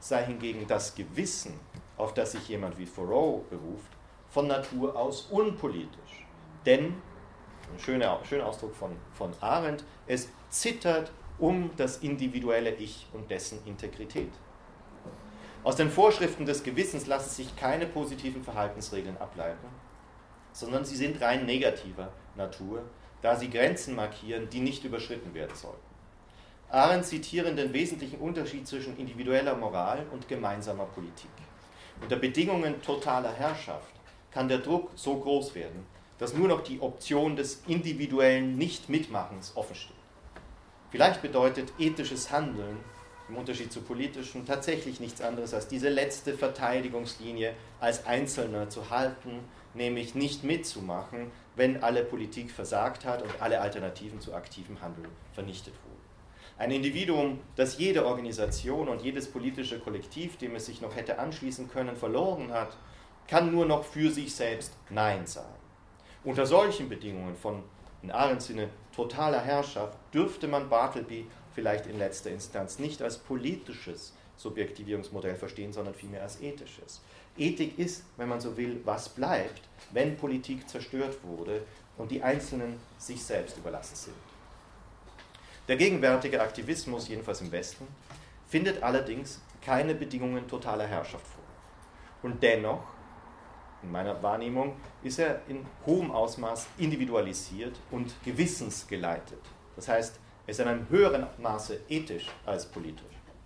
sei hingegen das Gewissen, auf das sich jemand wie Thoreau beruft, von Natur aus unpolitisch. Denn, ein schöner, schöner Ausdruck von, von Arendt, es zittert um das individuelle Ich und dessen Integrität. Aus den Vorschriften des Gewissens lassen sich keine positiven Verhaltensregeln ableiten, sondern sie sind rein negativer Natur, da sie Grenzen markieren, die nicht überschritten werden sollten. Arendt zitieren den wesentlichen Unterschied zwischen individueller Moral und gemeinsamer Politik. Unter Bedingungen totaler Herrschaft kann der Druck so groß werden, dass nur noch die Option des individuellen Nicht-Mitmachens offensteht. Vielleicht bedeutet ethisches Handeln im Unterschied zu politischen tatsächlich nichts anderes als diese letzte Verteidigungslinie als Einzelner zu halten, nämlich nicht mitzumachen, wenn alle Politik versagt hat und alle Alternativen zu aktivem Handeln vernichtet wurden. Ein Individuum, das jede Organisation und jedes politische Kollektiv, dem es sich noch hätte anschließen können, verloren hat, kann nur noch für sich selbst Nein sagen. Unter solchen Bedingungen von, in Arendts Sinne, totaler Herrschaft dürfte man Bartleby vielleicht in letzter Instanz nicht als politisches Subjektivierungsmodell verstehen, sondern vielmehr als ethisches. Ethik ist, wenn man so will, was bleibt, wenn Politik zerstört wurde und die Einzelnen sich selbst überlassen sind. Der gegenwärtige Aktivismus, jedenfalls im Westen, findet allerdings keine Bedingungen totaler Herrschaft vor. Und dennoch, in meiner Wahrnehmung, ist er in hohem Ausmaß individualisiert und gewissensgeleitet. Das heißt, er ist in einem höheren Maße ethisch als politisch.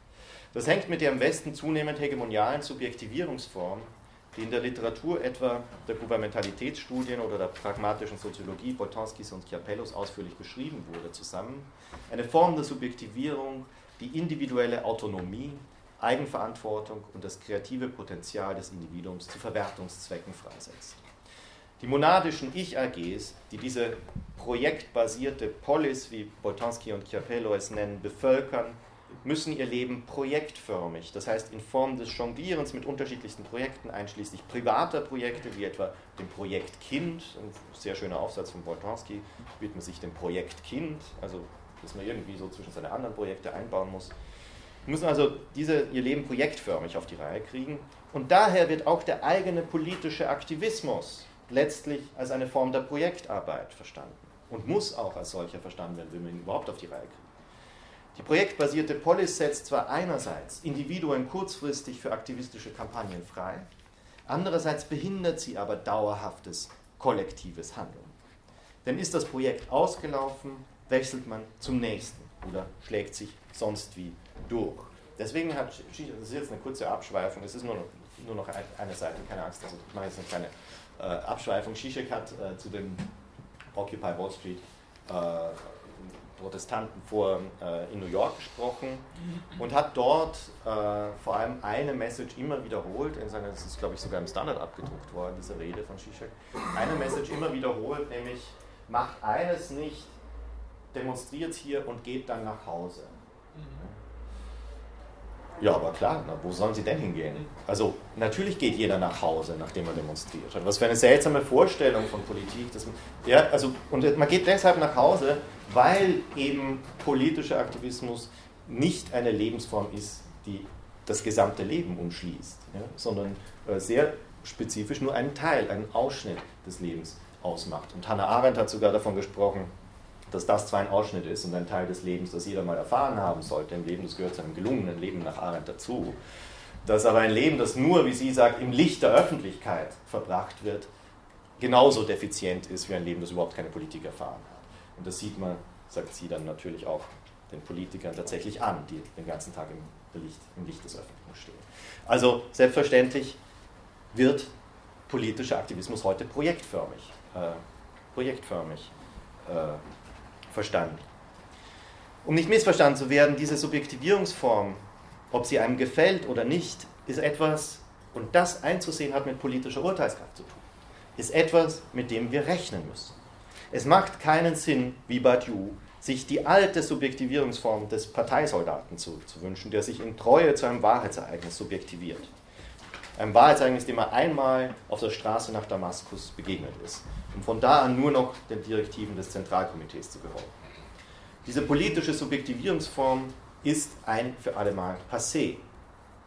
Das hängt mit der im Westen zunehmend hegemonialen Subjektivierungsform, die in der Literatur etwa der Gouvernementalitätsstudien oder der pragmatischen Soziologie Boltanskis und Chiapellos ausführlich beschrieben wurde, zusammen. Eine Form der Subjektivierung, die individuelle Autonomie, Eigenverantwortung und das kreative Potenzial des Individuums zu Verwertungszwecken freisetzt. Die monadischen Ich-A Gs, die diese projektbasierte Polis, wie Boltanski und Chiapello es nennen, bevölkern, müssen ihr Leben projektförmig, das heißt in Form des Jonglierens mit unterschiedlichsten Projekten, einschließlich privater Projekte, wie etwa dem Projekt Kind, ein sehr schöner Aufsatz von Boltanski, widmet sich dem Projekt Kind, also dass man irgendwie so zwischen seine anderen Projekte einbauen muss. Sie müssen also diese, ihr Leben projektförmig auf die Reihe kriegen und daher wird auch der eigene politische Aktivismus letztlich als eine Form der Projektarbeit verstanden und muss auch als solcher verstanden werden, wenn man ihn überhaupt auf die Reihe kriegt. Die projektbasierte Polis setzt zwar einerseits Individuen kurzfristig für aktivistische Kampagnen frei, andererseits behindert sie aber dauerhaftes kollektives Handeln. Denn ist das Projekt ausgelaufen, wechselt man zum nächsten oder schlägt sich sonst wie durch. Deswegen hat Zizek, das ist jetzt eine kurze Abschweifung, es ist nur noch, nur noch eine Seite, keine Angst, also ich mache jetzt eine kleine äh, Abschweifung. Zizek hat äh, zu dem Occupy Wall Street äh, Protestanten vor äh, in New York gesprochen und hat dort äh, vor allem eine Message immer wiederholt, in seiner, das ist glaube ich sogar im Standard abgedruckt worden, diese Rede von Zizek, eine Message immer wiederholt, nämlich macht eines nicht, demonstriert hier und geht dann nach Hause. Ja, aber klar, na, wo sollen sie denn hingehen? Also natürlich geht jeder nach Hause, nachdem er demonstriert hat. Was für eine seltsame Vorstellung von Politik. Dass man, ja, also, und man geht deshalb nach Hause, weil eben politischer Aktivismus nicht eine Lebensform ist, die das gesamte Leben umschließt, ja, sondern äh, sehr spezifisch nur einen Teil, einen Ausschnitt des Lebens ausmacht. Und Hannah Arendt hat sogar davon gesprochen, dass das zwar ein Ausschnitt ist und ein Teil des Lebens, das jeder mal erfahren haben sollte im Leben, das gehört zu einem gelungenen Leben nach Arendt dazu, dass aber ein Leben, das nur, wie sie sagt, im Licht der Öffentlichkeit verbracht wird, genauso defizient ist wie ein Leben, das überhaupt keine Politik erfahren hat. Und das sieht man, sagt sie dann natürlich auch den Politikern tatsächlich an, die den ganzen Tag im Licht, im Licht des Öffentlichen stehen. Also selbstverständlich wird politischer Aktivismus heute projektförmig, äh, projektförmig äh, verstanden. Um nicht missverstanden zu werden, diese Subjektivierungsform, ob sie einem gefällt oder nicht, ist etwas, und das einzusehen hat mit politischer Urteilskraft zu tun, ist etwas, mit dem wir rechnen müssen. Es macht keinen Sinn, wie Badiou, sich die alte Subjektivierungsform des Parteisoldaten zu, zu wünschen, der sich in Treue zu einem Wahrheitsereignis subjektiviert. Ein Wahrheitsereignis, dem er einmal auf der Straße nach Damaskus begegnet ist und von da an nur noch den Direktiven des Zentralkomitees zu gehorchen. Diese politische Subjektivierungsform ist ein für allemal passé.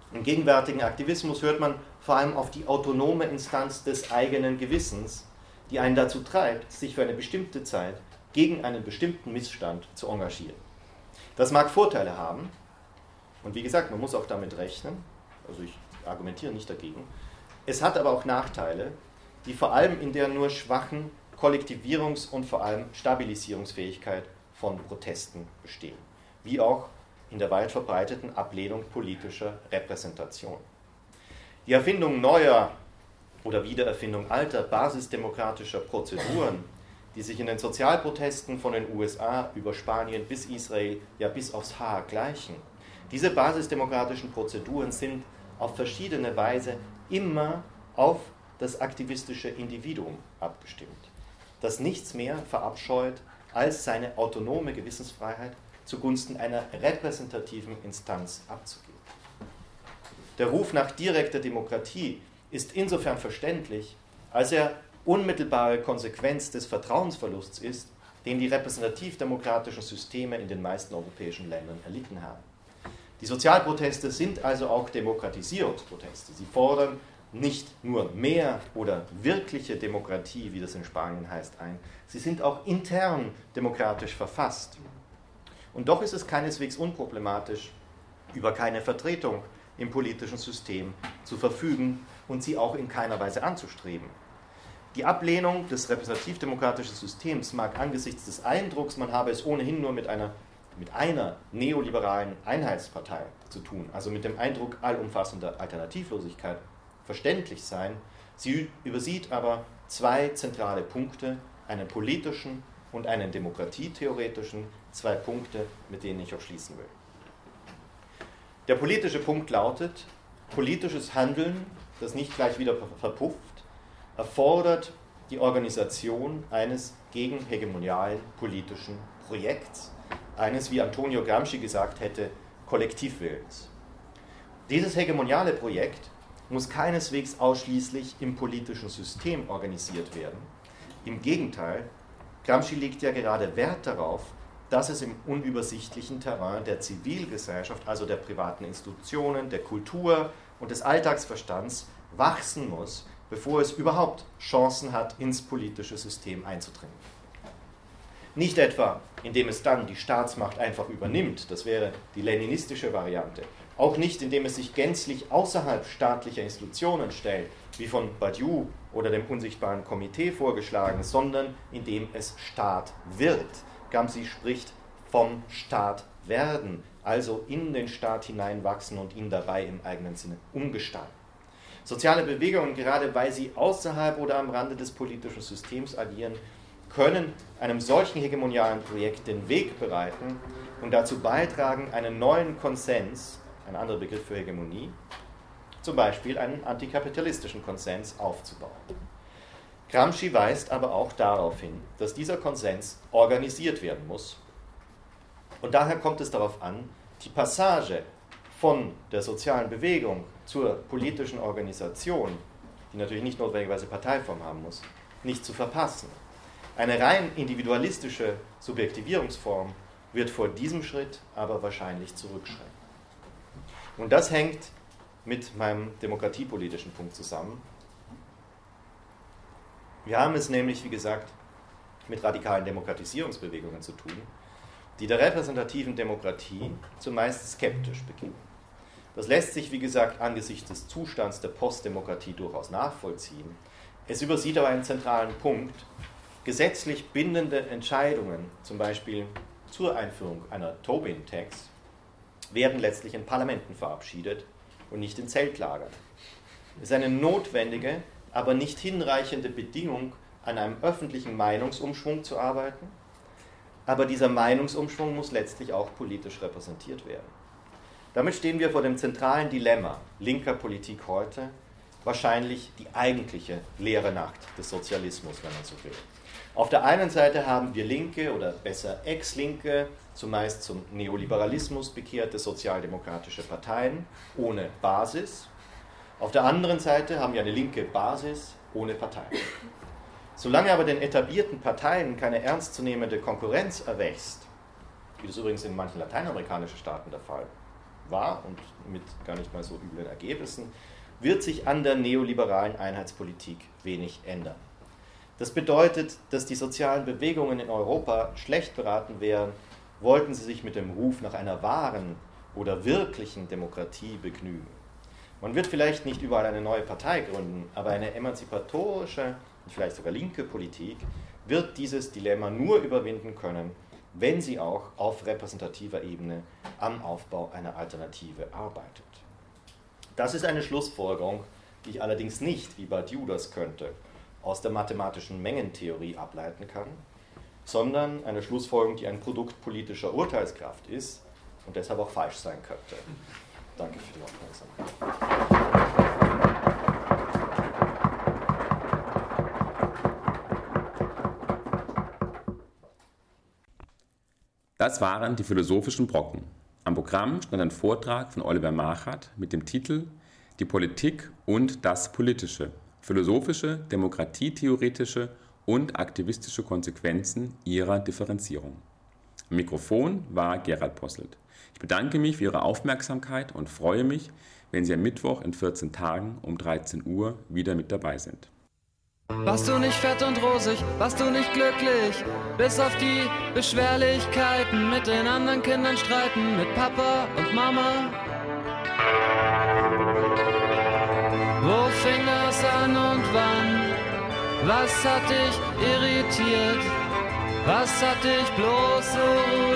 Im gegenwärtigen Aktivismus hört man vor allem auf die autonome Instanz des eigenen Gewissens, die einen dazu treibt, sich für eine bestimmte Zeit gegen einen bestimmten Missstand zu engagieren. Das mag Vorteile haben, und wie gesagt, man muss auch damit rechnen, also ich argumentiere nicht dagegen, es hat aber auch Nachteile, die vor allem in der nur schwachen Kollektivierungs- und vor allem Stabilisierungsfähigkeit von Protesten bestehen, wie auch in der weit verbreiteten Ablehnung politischer Repräsentation. Die Erfindung neuer oder Wiedererfindung alter basisdemokratischer Prozeduren, die sich in den Sozialprotesten von den U S A über Spanien bis Israel, ja bis aufs Haar gleichen, diese basisdemokratischen Prozeduren sind auf verschiedene Weise immer auf das aktivistische Individuum abgestimmt, das nichts mehr verabscheut, als seine autonome Gewissensfreiheit zugunsten einer repräsentativen Instanz abzugeben. Der Ruf nach direkter Demokratie ist insofern verständlich, als er unmittelbare Konsequenz des Vertrauensverlusts ist, den die repräsentativ-demokratischen Systeme in den meisten europäischen Ländern erlitten haben. Die Sozialproteste sind also auch Demokratisierungsproteste. Sie fordern nicht nur mehr oder wirkliche Demokratie, wie das in Spanien heißt, ein. Sie sind auch intern demokratisch verfasst. Und doch ist es keineswegs unproblematisch, über keine Vertretung im politischen System zu verfügen und sie auch in keiner Weise anzustreben. Die Ablehnung des repräsentativ-demokratischen Systems mag angesichts des Eindrucks, man habe es ohnehin nur mit einer, mit einer neoliberalen Einheitspartei zu tun, also mit dem Eindruck allumfassender Alternativlosigkeit, verständlich sein. Sie übersieht aber zwei zentrale Punkte, einen politischen und einen demokratietheoretischen, zwei Punkte, mit denen ich auch schließen will. Der politische Punkt lautet, politisches Handeln, das nicht gleich wieder verpufft, erfordert die Organisation eines gegenhegemonialen politischen Projekts, eines, wie Antonio Gramsci gesagt hätte, Kollektivwillens. Dieses hegemoniale Projekt muss keineswegs ausschließlich im politischen System organisiert werden. Im Gegenteil, Gramsci legt ja gerade Wert darauf, dass es im unübersichtlichen Terrain der Zivilgesellschaft, also der privaten Institutionen, der Kultur und des Alltagsverstands, wachsen muss, bevor es überhaupt Chancen hat, ins politische System einzudringen. Nicht etwa, indem es dann die Staatsmacht einfach übernimmt, das wäre die leninistische Variante, auch nicht, indem es sich gänzlich außerhalb staatlicher Institutionen stellt, wie von Badiou oder dem unsichtbaren Komitee vorgeschlagen, sondern indem es Staat wird. Gramsci spricht vom Staat werden, also in den Staat hineinwachsen und ihn dabei im eigenen Sinne umgestalten. Soziale Bewegungen, gerade weil sie außerhalb oder am Rande des politischen Systems agieren, können einem solchen hegemonialen Projekt den Weg bereiten und dazu beitragen, einen neuen Konsens, ein anderer Begriff für Hegemonie, zum Beispiel einen antikapitalistischen Konsens aufzubauen. Gramsci weist aber auch darauf hin, dass dieser Konsens organisiert werden muss. Und daher kommt es darauf an, die Passage von der sozialen Bewegung zur politischen Organisation, die natürlich nicht notwendigerweise Parteiform haben muss, nicht zu verpassen. Eine rein individualistische Subjektivierungsform wird vor diesem Schritt aber wahrscheinlich zurückschrecken. Und das hängt mit meinem demokratiepolitischen Punkt zusammen. Wir haben es nämlich, wie gesagt, mit radikalen Demokratisierungsbewegungen zu tun, die der repräsentativen Demokratie zumeist skeptisch beginnen. Das lässt sich, wie gesagt, angesichts des Zustands der Postdemokratie durchaus nachvollziehen. Es übersieht aber einen zentralen Punkt. Gesetzlich bindende Entscheidungen, zum Beispiel zur Einführung einer Tobin-Tax, werden letztlich in Parlamenten verabschiedet und nicht in Zeltlagern. Es ist eine notwendige, aber nicht hinreichende Bedingung, an einem öffentlichen Meinungsumschwung zu arbeiten, aber dieser Meinungsumschwung muss letztlich auch politisch repräsentiert werden. Damit stehen wir vor dem zentralen Dilemma linker Politik heute, wahrscheinlich die eigentliche leere Nacht des Sozialismus, wenn man so will. Auf der einen Seite haben wir linke oder besser ex-linke, zumeist zum Neoliberalismus bekehrte sozialdemokratische Parteien ohne Basis. Auf der anderen Seite haben wir eine linke Basis ohne Parteien. Solange aber den etablierten Parteien keine ernstzunehmende Konkurrenz erwächst, wie das übrigens in manchen lateinamerikanischen Staaten der Fall war und mit gar nicht mal so üblen Ergebnissen, wird sich an der neoliberalen Einheitspolitik wenig ändern. Das bedeutet, dass die sozialen Bewegungen in Europa schlecht beraten wären, wollten sie sich mit dem Ruf nach einer wahren oder wirklichen Demokratie begnügen. Man wird vielleicht nicht überall eine neue Partei gründen, aber eine emanzipatorische und vielleicht sogar linke Politik wird dieses Dilemma nur überwinden können, wenn sie auch auf repräsentativer Ebene am Aufbau einer Alternative arbeitet. Das ist eine Schlussfolgerung, die ich allerdings nicht, wie Badiou das könnte, aus der mathematischen Mengentheorie ableiten kann, sondern eine Schlussfolgerung, die ein Produkt politischer Urteilskraft ist und deshalb auch falsch sein könnte. Danke für die Aufmerksamkeit. Das waren die philosophischen Brocken. Am Programm stand ein Vortrag von Oliver Marchart mit dem Titel Die Politik und das Politische. Philosophische, demokratietheoretische und aktivistische Konsequenzen ihrer Differenzierung. Am Mikrofon war Gerald Posselt. Ich bedanke mich für Ihre Aufmerksamkeit und freue mich, wenn Sie am Mittwoch in vierzehn Tagen um dreizehn Uhr wieder mit dabei sind. Warst du nicht fett und rosig, warst du nicht glücklich, bis auf die Beschwerlichkeiten, mit den anderen Kindern streiten, mit Papa und Mama? Wo fing das an und wann? Was hat dich irritiert? Was hat dich bloß so